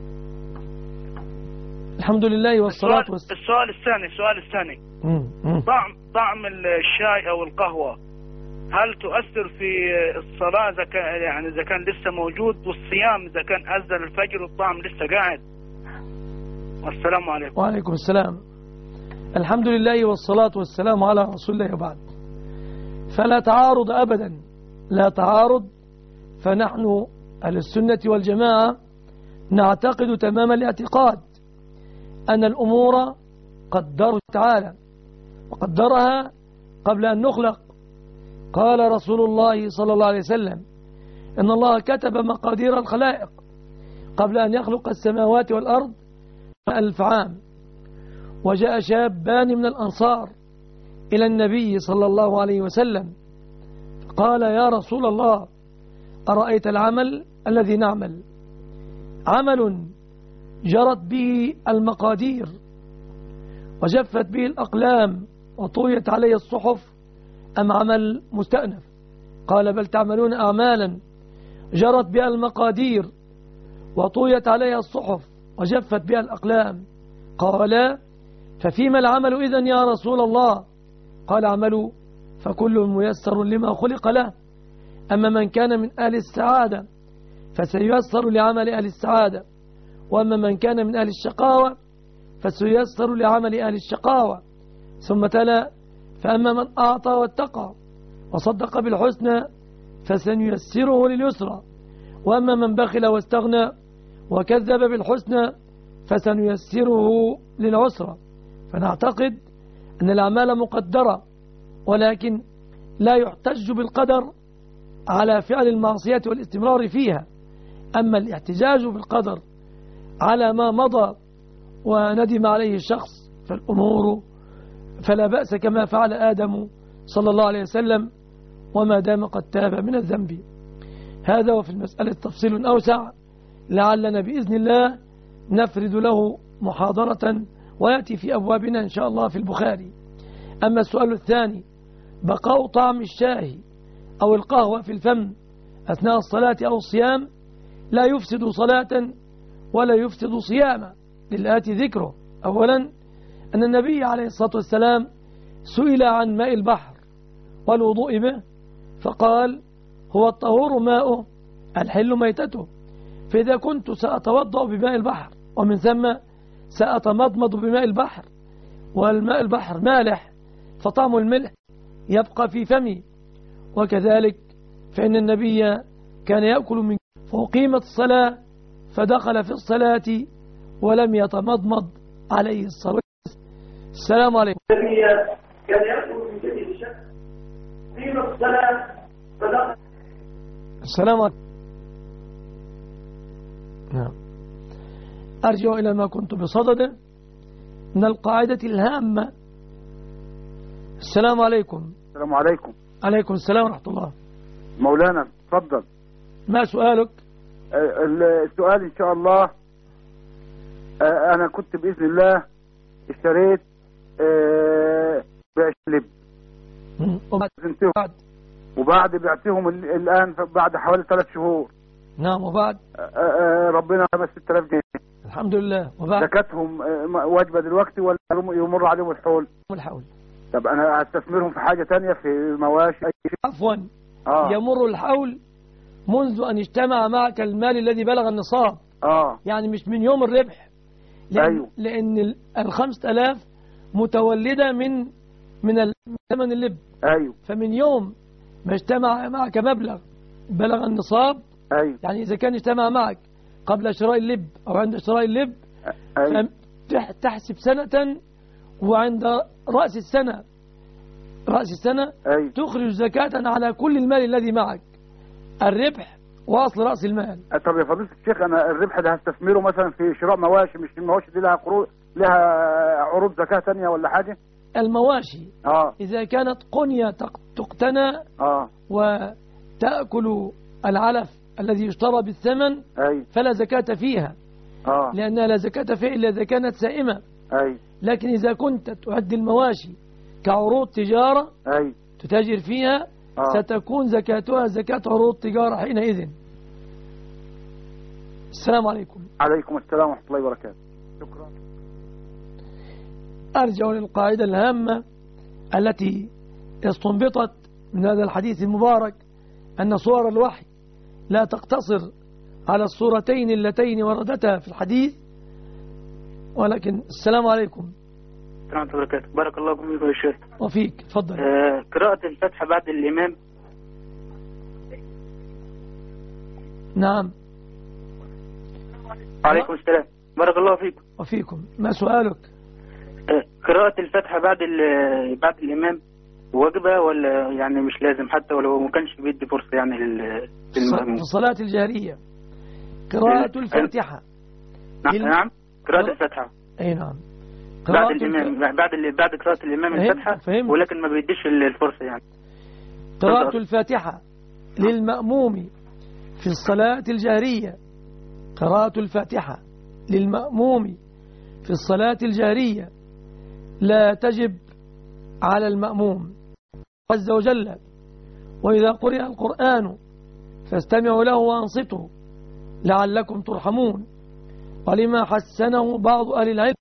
الحمد لله والصلاة والسلام. السؤال الثاني السؤال الثاني طعم طعم الشاي أو القهوة هل تؤثر في الصلاة إذا كان يعني إذا كان لسه موجود، والصيام إذا كان أذن الفجر والطعم لسه قاعد؟ والسلام عليكم. وعليكم السلام. الحمد لله والصلاة والسلام على رسول الله. وبعد، فلا تعارض أبدا، لا تعارض. فنحن أهل السنة والجماعة نعتقد تمام الاعتقاد أن الأمور قدرها تعالى وقدرها قبل أن نخلق. قال رسول الله صلى الله عليه وسلم إن الله كتب مقادير الخلائق قبل أن يخلق السماوات والأرض ألف عام. وجاء شابان من الأنصار إلى النبي صلى الله عليه وسلم قال يا رسول الله أرأيت العمل الذي نعمل؟ عمل جرت به المقادير وجفت به الأقلام وطويت علي الصحف أم عمل مستأنف؟ قال بل تعملون أعمالا جرت بها المقادير وطويت عليها الصحف وجفت بها الأقلام. قال ففيما العمل إذن يا رسول الله؟ قال عملوا فكل ميسر لما خلق له، أما من كان من أهل السعادة فسييسر لعمل أهل السعادة، وأما من كان من أهل الشقاوة فسييسر لعمل أهل الشقاوة. ثم تلا فأما من أعطى واتقى وصدق بالحسنى فسنيسره لليسرى، وأما من بخل واستغنى وكذب بالحسنى فسنيسره للعسرى. فنعتقد أن الأعمال مقدرة، ولكن لا يحتج بالقدر على فعل المعصية والاستمرار فيها. أما الاحتجاج بالقدر على ما مضى وندم عليه الشخص فالأمور فلا بأس كما فعل آدم صلى الله عليه وسلم وما دام قد تاب من الذنب. هذا وفي المسألة تفصيل أوسع لعلنا بإذن الله نفرد له محاضرة ويأتي في أبوابنا إن شاء الله في البخاري. أما السؤال الثاني بقاء طعم الشاي أو القهوة في الفم أثناء الصلاة أو الصيام لا يفسد صلاة ولا يفسد صياما، للآتي ذكره. أولا أن النبي عليه الصلاة والسلام سئل عن ماء البحر والوضوء به فقال هو الطهور ماؤه الحل ميتته، فإذا كنت سأتوضأ بماء البحر ومن ثم سأتمضمض بماء البحر والماء البحر مالح فطعم الملح يبقى في فمي، وكذلك فإن النبي كان يأكل من فأقيمت الصلاة فدخل في الصلاة ولم يتمضمض عليه الصلاة. السلام عليكم. النبي كان يأكل من جديد الشك أقيمت الصلاة فدخل. السلام عليكم. نعم. أرجع إلى ما كنت بصدده من القاعدة الهامة. السلام عليكم. السلام عليكم. عليكم السلام ورحمة الله. مولانا تفضل. ما سؤالك؟ السؤال إن شاء الله أنا كنت بإذن الله اشتريت بأشلب وبعد وبعد بعتهم الآن بعد حوالي ثلاث شهور. نعم. وبعد ربنا خمس ستة آلاف جنيه الحمد لله. وبعد زكاتهم واجبة دلوقتي ولا يمر عليهم الحول؟ الحول. طب أنا هستثمرهم في حاجة تانية في مواشي أي شيء؟ عفوا آه. يمر الحول منذ أن اجتمع معك المال الذي بلغ النصاب. آه. يعني مش من يوم الربح، لأن, أيوه. لأن الخمسة آلاف متولدة من من ثمن اللب. أيوه. فمن يوم ما اجتمع معك مبلغ بلغ النصاب، أيوه. يعني إذا كان اجتمع معك قبل شراء اللب أو عند شراء اللب، أيوه. تحسب سنة، وعند رأس السنة رأس السنة أيوه. تخرج زكاة على كل المال الذي معك، الربح وأصل رأس المال. طب يا فضيلة الشيخ أنا الربح ده هستثمره مثلا في شراء مواشي، مش المواشي دي لها قروض لها عروض زكاة تانية ولا حاجة؟ المواشي آه. إذا كانت قنية تقتنى آه. وتأكل العلف الذي يشترى بالثمن أي. فلا زكاة فيها. آه. لأنها لا زكاة فيها إلا إذا كانت سائمة. أي. لكن إذا كنت تعد المواشي كعروض تجارة أي. تتاجر فيها آه. ستكون زكاتها زكاة عروض تجارة حينئذ. السلام عليكم. عليكم السلام ورحمة الله وبركاته. شكرا. أرجع للقاعدة الهامة التي استنبطت من هذا الحديث المبارك أن صور الوحي لا تقتصر على الصورتين اللتين وردتا في الحديث، ولكن السلام عليكم. السلام عليكم وبركاته. بارك الله فيك يا شيخ. وفيك. تفضل. آه قراءة الفاتحة بعد الإمام. نعم. عليكم السلام. بارك الله فيكم. وفيكم. ما سؤالك؟ آه قراءة الفاتحة بعد بعد الإمام واجبة ولا يعني مش لازم حتى ولو ما كانش بيدي فرصة يعني للمأموم؟ في الصلاة الجهرية قراءة الفاتحة. نعم. نعم. قراءة الفاتحة. أي نعم. بعد الإمام بعد بعد قراءة الإمام الفاتحة، ولكن ما بيديش الفرصة يعني. قراءة الفاتحة للمأموم في الصلاة الجهرية قراءة الفاتحة للمأموم في الصلاة الجهرية لا تجب على المأموم عز وجل: وإذا قرئ القرآن فاستمعوا له وأنصتوا لعلكم ترحمون. ولما حسنه بعض أهل العلم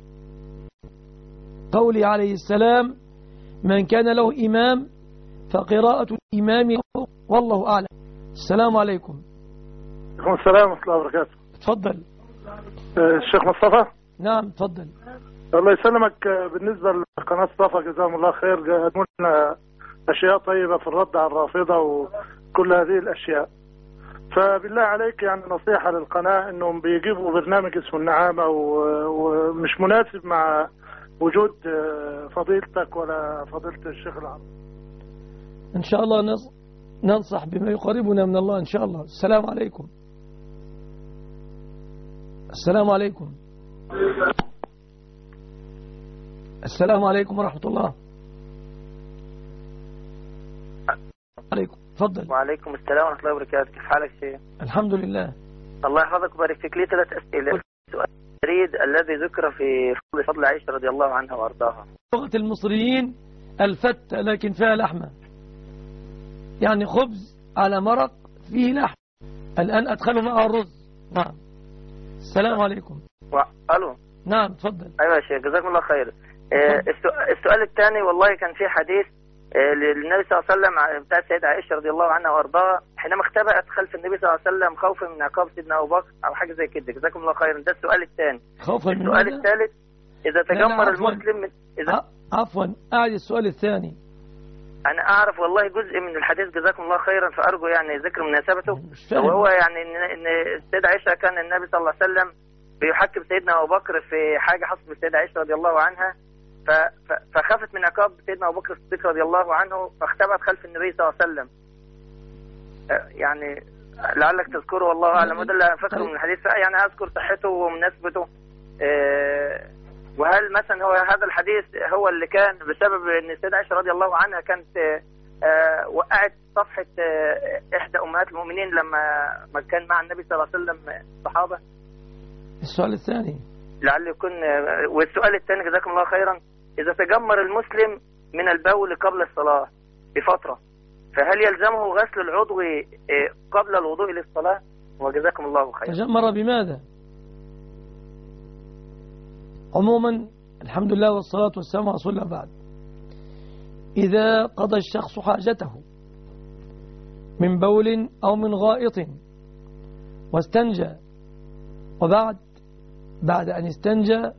قوله عليه السلام: من كان له إمام فقراءة الإمام والله أعلم. السلام عليكم. عليكم السلام ورحمة الله وبركاته. تفضل. الشيخ مصطفى. نعم تفضل. الله يسلمك. بالنسبة لقناة صفا جزاهم الله خير، قدموا لنا أشياء طيبة في الرد على الرافضة وكل هذه الأشياء. فبالله عليك يعني نصيحة للقناة إنهم بيجيبوا برنامج اسمه النعامة ومش مناسب مع وجود فضيلتك ولا فضيلة الشيخ العرب. إن شاء الله ننصح بما يقربنا من الله إن شاء الله. السلام عليكم. السلام عليكم. السلام عليكم ورحمة الله. عليكم. تفضل. وعليكم السلام ورحمة الله وبركاته. كيف حالك شيخ؟ الحمد لله. الله يحفظك ويبارك فيك. لي ثلاث أسئلة. السؤال الجديد الذي ذكر في فضل عائشة رضي الله عنها وأرضاها. لغة المصريين الفتة لكن فيها لحمة، يعني خبز على مرق فيه لحم. الآن أدخله معه الرز. نعم. السلام عليكم. و... ألو. نعم تفضل. أيوة يا شيخ جزاكم الله خير. آه السؤال الثاني والله كان في حديث آه للنبي صلى الله عليه وسلم بتاع السيدة عائشة رضي الله عنها وأرضاها حينما اختبأت خلف النبي صلى الله عليه وسلم خوفا من عقاب سيدنا أبو بكر أو حاجة زي كده. جزاكم الله خير. ده السؤال الثاني. خوفا من السؤال الثالث: إذا تجمر المسلم من إذا عفوا أعد السؤال الثاني. أنا أعرف والله جزء من الحديث جزاكم الله خيرا، فأرجو يعني ذكر مناسبته. وهو يعني إن إن السيدة عائشة كان النبي صلى الله عليه وسلم بيحكم سيدنا أبو بكر في حاجة حصلت للسيدة عائشة رضي الله عنها، فخافت من عقاب سيدنا أبو بكر الصديق رضي الله عنه فاختبأت خلف النبي صلى الله عليه وسلم. يعني لعلك تذكره والله أعلم. وده اللي فاكره من الحديث، يعني أذكر صحته ومناسبته. وهل مثلا هو هذا الحديث هو اللي كان بسبب ان السيدة عائشة رضي الله عنها كانت آه وقعت صفحة آه احدى امهات المؤمنين لما ما كان مع النبي صلى الله عليه وسلم الصحابة؟ السؤال الثاني لعل يكون آه والسؤال الثاني جزاكم الله خيرا: اذا تجمر المسلم من البول قبل الصلاة بفترة فهل يلزمه غسل العضو آه قبل الوضوء للصلاة؟ وجزاكم الله خيرا. تجمر بماذا؟ عموما الحمد لله والصلاة والسلام على رسول الله. بعد إذا قضى الشخص حاجته من بول أو من غائط واستنجى، وبعد بعد أن استنجى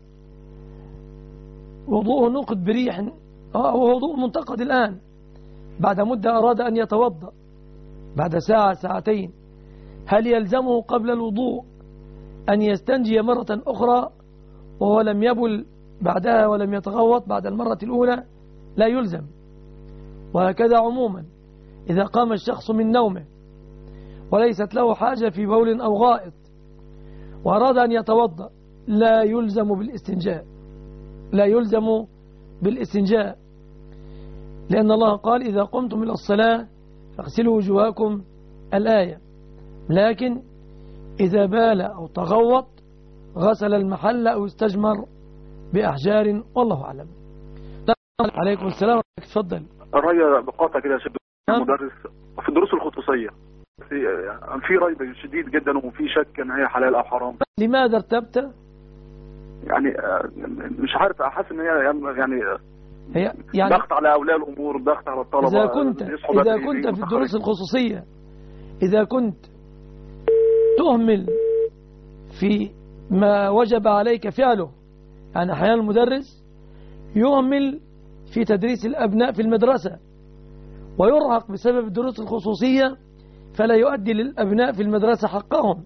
وضوءه نقض بريح أو وضوء منتقد الآن، بعد مدة أراد أن يتوضأ بعد ساعة ساعتين، هل يلزمه قبل الوضوء أن يستنجي مرة أخرى وهو لم يبل بعدها ولم يتغوط بعد المرة الأولى؟ لا يلزم. وهكذا عموما إذا قام الشخص من نومه وليست له حاجة في بول أو غائط وأراد أن يتوضأ لا يلزم بالاستنجاء، لا يلزم بالاستنجاء، لأن الله قال: إذا قمتم إلى الصلاة فاغسلوا وجوهكم، الآية. لكن إذا بال أو تغوط غسل المحل أو استجمر بأحجار، والله أعلم. عليكم السلام. تفضل. الرأي بقاطع كده يا شيخ مدرس في الدروس الخصوصية في رأي شديد جدا وفي شك ان هي حلال او حرام. لماذا ارتبت؟ يعني مش عارف، احس ان هي يعني هي يعني ضغط على اولياء الامور، ضغط على الطلبة. اذا كنت اذا كنت في الدروس الخصوصية، اذا كنت تهمل في ما وجب عليك فعله، يعني أحيانا المدرس يهمل في تدريس الأبناء في المدرسة ويرهق بسبب الدروس الخصوصية فلا يؤدي للأبناء في المدرسة حقهم.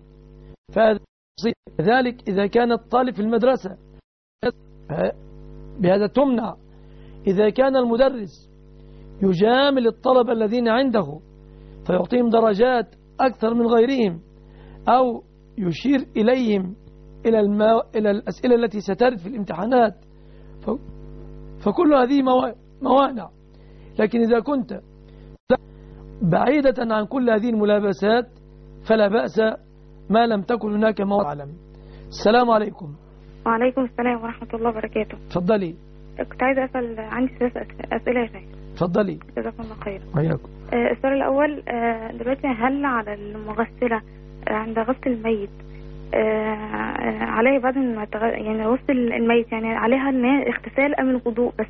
فذلك إذا كان الطالب في المدرسة بهذا تمنع. إذا كان المدرس يجامل الطلبة الذين عنده فيعطيهم درجات أكثر من غيرهم أو يشير إليهم إلى, المو... إلى الأسئلة التي سترد في الامتحانات، ف... فكل هذه مو... موانع. لكن إذا كنت بعيدة عن كل هذه الملابسات فلا بأس ما لم تكن هناك موعلم. السلام عليكم. وعليكم السلام ورحمة الله وبركاته. تفضلي. كنت عايزة أسأل عندي ثلاث أسئلة يا شيخ. اتفضلي. جزاكم الله خير. وياكم. آه السؤال الأول، آه دلوقتي هل على المغسلة عند غسل الميت آه عليها بعد ما يعني غسل الميت يعني عليها ان هي اغتسال ام الوضوء بس؟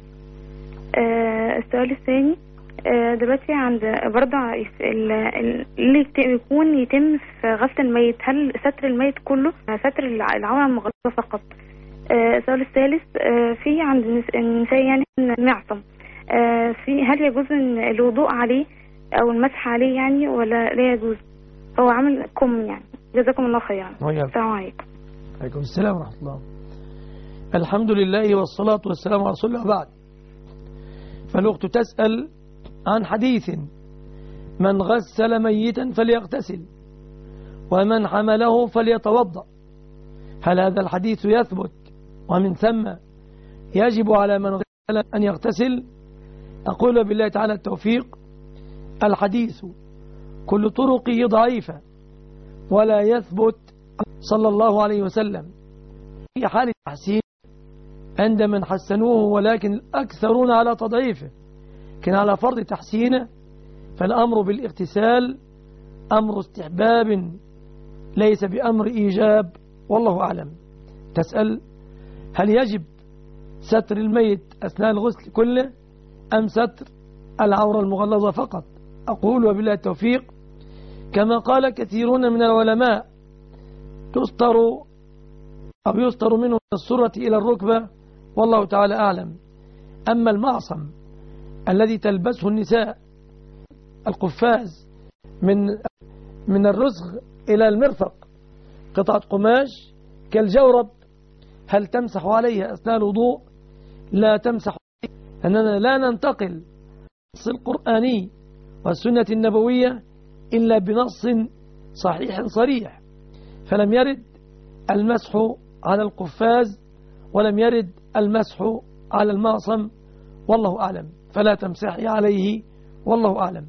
آه السؤال الثاني، آه دلوقتي عند برضه اللي يكون يتم في غسل الميت، هل ستر الميت كله ستر العورة المغلظة فقط؟ آه السؤال الثالث، آه في عند النساء يعني المعصم، آه في هل يجوز الوضوء عليه او المسح عليه يعني ولا لا يجوز؟ هو عامل كم يعني. جزاكم الله خيرا. السلام عليكم. عليكم السلام ورحمة الله. الحمد لله والصلاة والسلام على رسول الله. بعد فالأخت تسأل عن حديث من غسل ميتا فليغتسل ومن حمله فليتوضأ، هل هذا الحديث يثبت ومن ثم يجب على من غسل أن يغتسل؟ أقول بالله تعالى التوفيق، الحديث كل طرقه ضعيفة ولا يثبت صلى الله عليه وسلم. في حال التحسين عند من حسنوه، ولكن الأكثرون على تضعيفه. كان على فرض تحسينه فالأمر بالاغتسال أمر استحباب ليس بأمر إيجاب، والله أعلم. تسأل هل يجب ستر الميت أثناء الغسل كله أم ستر العورة المغلظة فقط؟ أقول وبالله التوفيق كما قال كثيرون من العلماء تستر أو يستر منه السرة إلى الركبة، والله تعالى أعلم. أما المعصم الذي تلبسه النساء القفاز من من الرسغ إلى المرفق قطعة قماش كالجورب، هل تمسح عليها أثناء الوضوء؟ لا تمسح عليها، أننا لا ننتقل النص القرآني والسنة النبوية إلا بنص صحيح صريح، فلم يرد المسح على القفاز ولم يرد المسح على المعصم، والله أعلم. فلا تمسحي عليه، والله أعلم.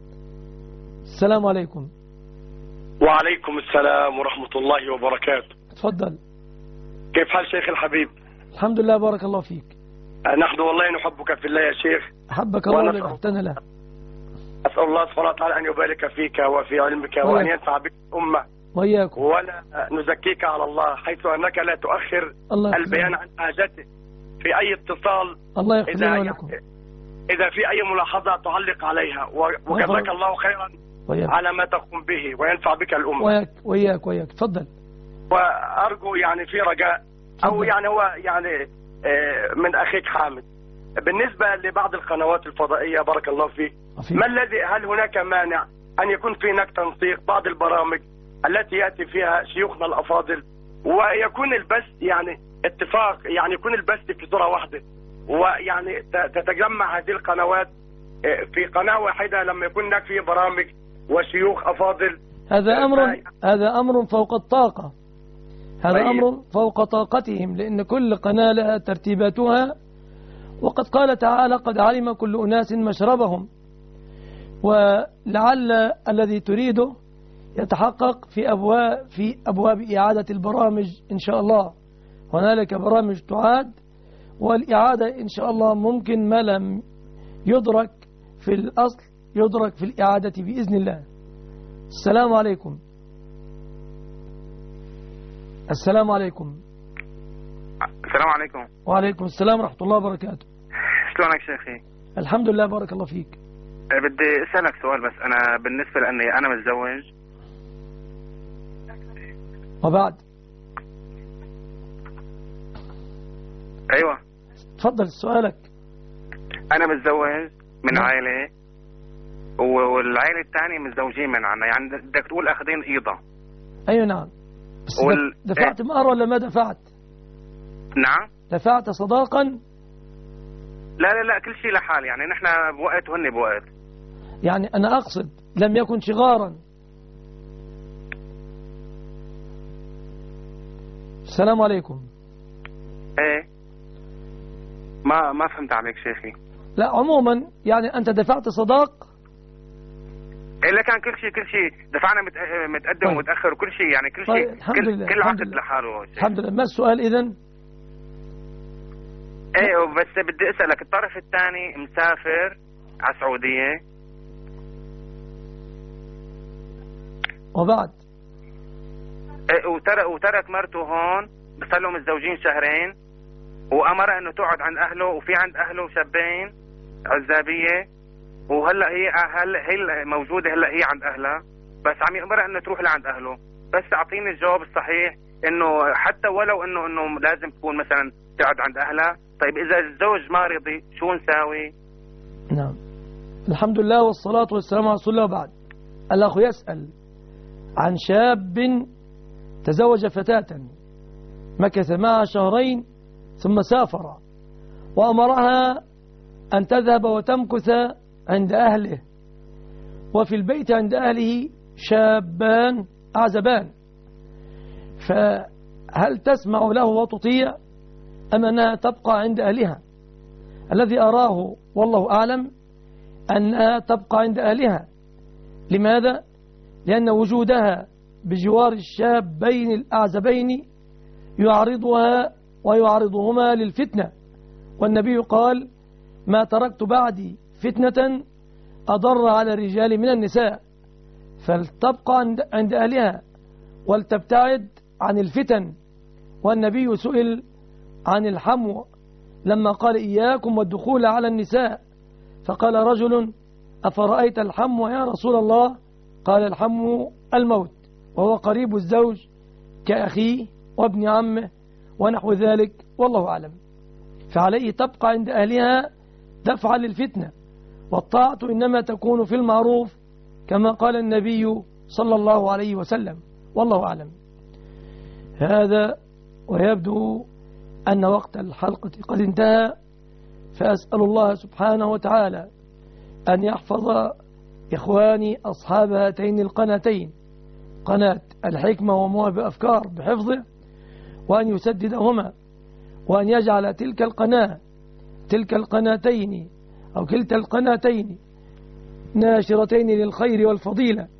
السلام عليكم. وعليكم السلام ورحمة الله وبركاته. تفضل. كيف حال شيخ الحبيب؟ الحمد لله، بارك الله فيك. نحن والله نحبك في الله يا شيخ. أحبك الله الذي أحببتنا له. أسأل الله سبحانه وتعالى أن يبارك فيك وفي علمك وأن ينفع بك الأمة وإياكم، ولا نزكيك على الله، حيث أنك لا تؤخر البيان عن حاجته في أي اتصال. الله يغفر إذا, لنا ولكم. إذا في أي ملاحظة تعلق عليها، وجزاك الله خيرا وياك. على ما تقوم به وينفع بك الأمة. وياك وياك وياك. تفضل. وأرجو يعني في رجاء أو يعني هو يعني من أخيك حامد، بالنسبة لبعض القنوات الفضائية بارك الله فيك، ما الذي هل هناك مانع أن يكون في هناك تنسيق بعض البرامج التي يأتي فيها شيوخنا الأفاضل ويكون البث يعني اتفاق، يعني يكون البث في صورة واحدة، ويعني تتجمع هذه القنوات في قناة واحدة لما يكون هناك في برامج وشيوخ أفاضل؟ هذا أمر هذا أمر فوق الطاقة، هذا أمر فوق طاقتهم، لأن كل قناة لها ترتيباتها، وقد قال تعالى قد علم كل أناس مشربهم. ولعل الذي تريده يتحقق في أبواب في أبواب إعادة البرامج إن شاء الله. هنالك برامج تعاد، والإعادة إن شاء الله ممكن ما لم يدرك في الأصل يدرك في الإعادة بإذن الله. السلام عليكم. السلام عليكم. السلام عليكم. وعليكم السلام ورحمة الله وبركاته. شلونك شيخي؟ الحمد لله، بارك الله فيك. أه بدي أسألك سؤال بس. أنا بالنسبة لأني أنا متزوج. وبعد. أيوة. تفضل سؤالك. أنا متزوج من م. عائلة، والعائلة الثانية متزوجين من عنا، يعني بدك تقول أخذين إيضا. أيوة نعم. بس وال... دفعت مهر ولا ما دفعت؟ نعم. دفعت صداقا؟ لا لا لا، كل شيء لحال، يعني نحن بوقت وهن بوقت. يعني أنا أقصد لم يكن شغارا. السلام عليكم. ايه ما ما فهمت عليك شيخي. لا عموما يعني أنت دفعت صداق؟ إلا كان كل شيء كل شيء دفعنا متقدم طيب. ومتأخر وكل شيء، يعني كل شيء طيب. كل, لله. كل عقد لحاله. الحمد لله. ما السؤال إذن؟ ايه بس بدي اسألك الطرف الثاني مسافر على السعودية وبعد ايه وترك, وترك مرته هون، صار لهم متزوجين شهرين، وأمر انه تقعد عند اهله، وفي عند اهله شابين عزابية، وهلا هي هلا هي موجودة، هلا هي عند اهلها، بس عم يأمرها انه تروح لعند اهله. بس اعطيني الجواب الصحيح، انه حتى ولو انه انه لازم تكون مثلا تقعد عند اهلها. طيب اذا الزوج ما رضي شو نساوي؟ نعم، الحمد لله والصلاة والسلام على رسول الله. وبعد، الأخ يسأل عن شاب تزوج فتاة مكث معها شهرين ثم سافر، وأمرها أن تذهب وتمكث عند أهله، وفي البيت عند أهله شابان أعزبان، فهل تسمع له وتطيع أم أنها تبقى عند أهلها؟ الذي أراه والله أعلم أنها تبقى عند أهلها. لماذا؟ لأن وجودها بجوار الشابين الأعزبين يعرضها ويعرضهما للفتنة، والنبي قال: ما تركت بعدي فتنة أضر على الرجال من النساء، فلتبقى عند أهلها ولتبتعد عن الفتن. والنبي سئل عن الحمو لما قال: إياكم والدخول على النساء، فقال رجل: أفرأيت الحمو يا رسول الله؟ قال: الحمو الموت، وهو قريب الزوج كأخيه وابن عمه ونحو ذلك، والله أعلم. فعليه تبقى عند أهلها دفعا للفتنة، والطاعة إنما تكون في المعروف كما قال النبي صلى الله عليه وسلم، والله أعلم. هذا، ويبدو أن وقت الحلقة قد انتهى، فأسأل الله سبحانه وتعالى أن يحفظ إخواني أصحاب هاتين القناتين، قناة الحكمة ومواهب أفكار، بحفظه، وأن يسددهما، وأن يجعل تلك القناة تلك القناتين أو كلتا القناتين ناشرتين للخير والفضيلة،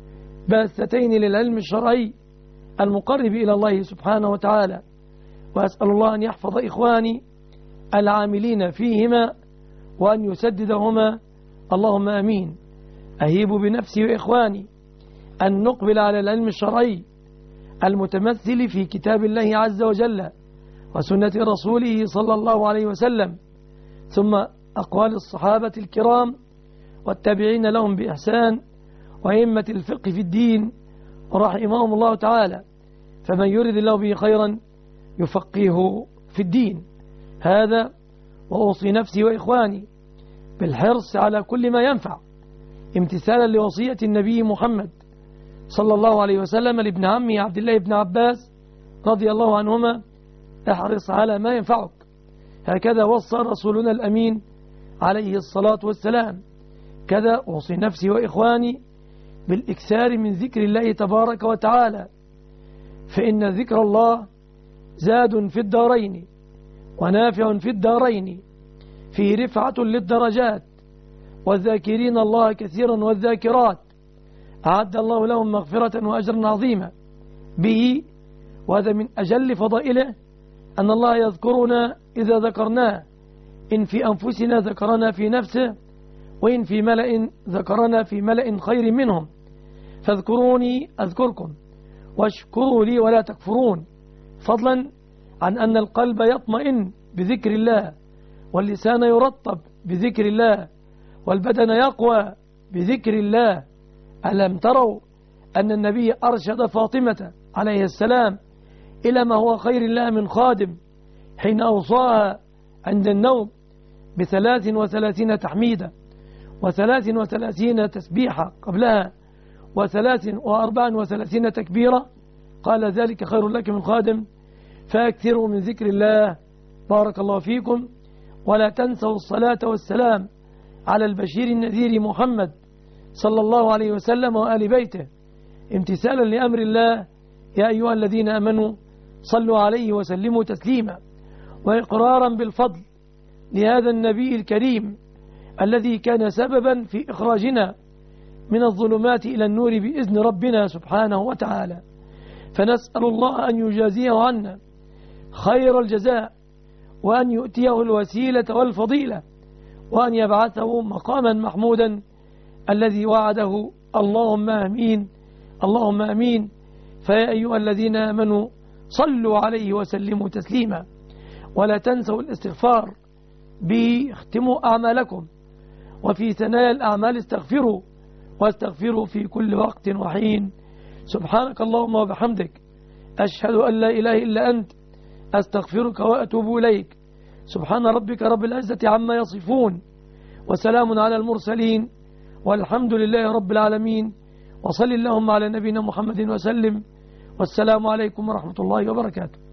باثتين للعلم الشرعي المقرب إلى الله سبحانه وتعالى. وأسأل الله أن يحفظ إخواني العاملين فيهما وأن يسددهما، اللهم آمين. أهيب بنفسي وإخواني أن نقبل على العلم الشرعي المتمثل في كتاب الله عز وجل وسنة رسوله صلى الله عليه وسلم، ثم أقوال الصحابة الكرام والتابعين لهم بإحسان وأئمة الفقه في الدين رحمهم الله تعالى، فمن يرد الله به خيرا يفقهه في الدين. هذا، وأوصي نفسي وإخواني بالحرص على كل ما ينفع، امتثالا لوصية النبي محمد صلى الله عليه وسلم لابن عمه عبد الله بن عباس رضي الله عنهما: احرص على ما ينفعك. هكذا وصى رسولنا الأمين عليه الصلاة والسلام. كذا أوصي نفسي وإخواني بالإكثار من ذكر الله تبارك وتعالى، فإن ذكر الله زاد في الدارين ونافع في الدارين، فيه رفعة للدرجات، والذاكرين الله كثيرا والذاكرات أعد الله لهم مغفرة وأجرا عظيما به. وهذا من أجل فضائله أن الله يذكرنا إذا ذكرناه، إن في أنفسنا ذكرنا في نفسه، وإن في ملأ ذكرنا في ملأ خير منهم. فاذكروني أذكركم واشكروا لي ولا تكفرون، فضلا عن أن القلب يطمئن بذكر الله، واللسان يرطب بذكر الله، والبدن يقوى بذكر الله. ألم تروا أن النبي أرشد فاطمة عليه السلام إلى ما هو خير الله من خادم، حين أوصاها عند النوم بثلاث وثلاثين تحميدة، وثلاث وثلاثين تسبيحة قبلها، وثلاث وأربع وثلاثين تكبيرة، قال: ذلك خير لك من خادم، فأكثروا من ذكر الله. بارك الله فيكم، ولا تنسوا الصلاة والسلام على البشير النذير محمد صلى الله عليه وسلم وآل بيته، امتثالا لأمر الله: يا أيها الذين آمنوا صلوا عليه وسلموا تسليما، وإقرارا بالفضل لهذا النبي الكريم الذي كان سببا في إخراجنا من الظلمات إلى النور بإذن ربنا سبحانه وتعالى. فنسأل الله أن يجازيه عنا خير الجزاء، وأن يؤتيه الوسيلة والفضيلة وأن يبعثه مقاما محمودا الذي وعده. اللهم آمين اللهم آمين. فيا أيها الذين آمنوا صلوا عليه وسلموا تسليما، ولا تنسوا الاستغفار باختموا أعمالكم، وفي ثنايا الأعمال استغفروا، واستغفروا في كل وقت وحين. سبحانك اللهم وبحمدك، أشهد أن لا إله إلا أنت، أستغفرك وأتوب إليك. سبحان ربك رب العزة عما يصفون، وسلام على المرسلين، والحمد لله رب العالمين. وصل اللهم على نبينا محمد وسلم، والسلام عليكم ورحمة الله وبركاته.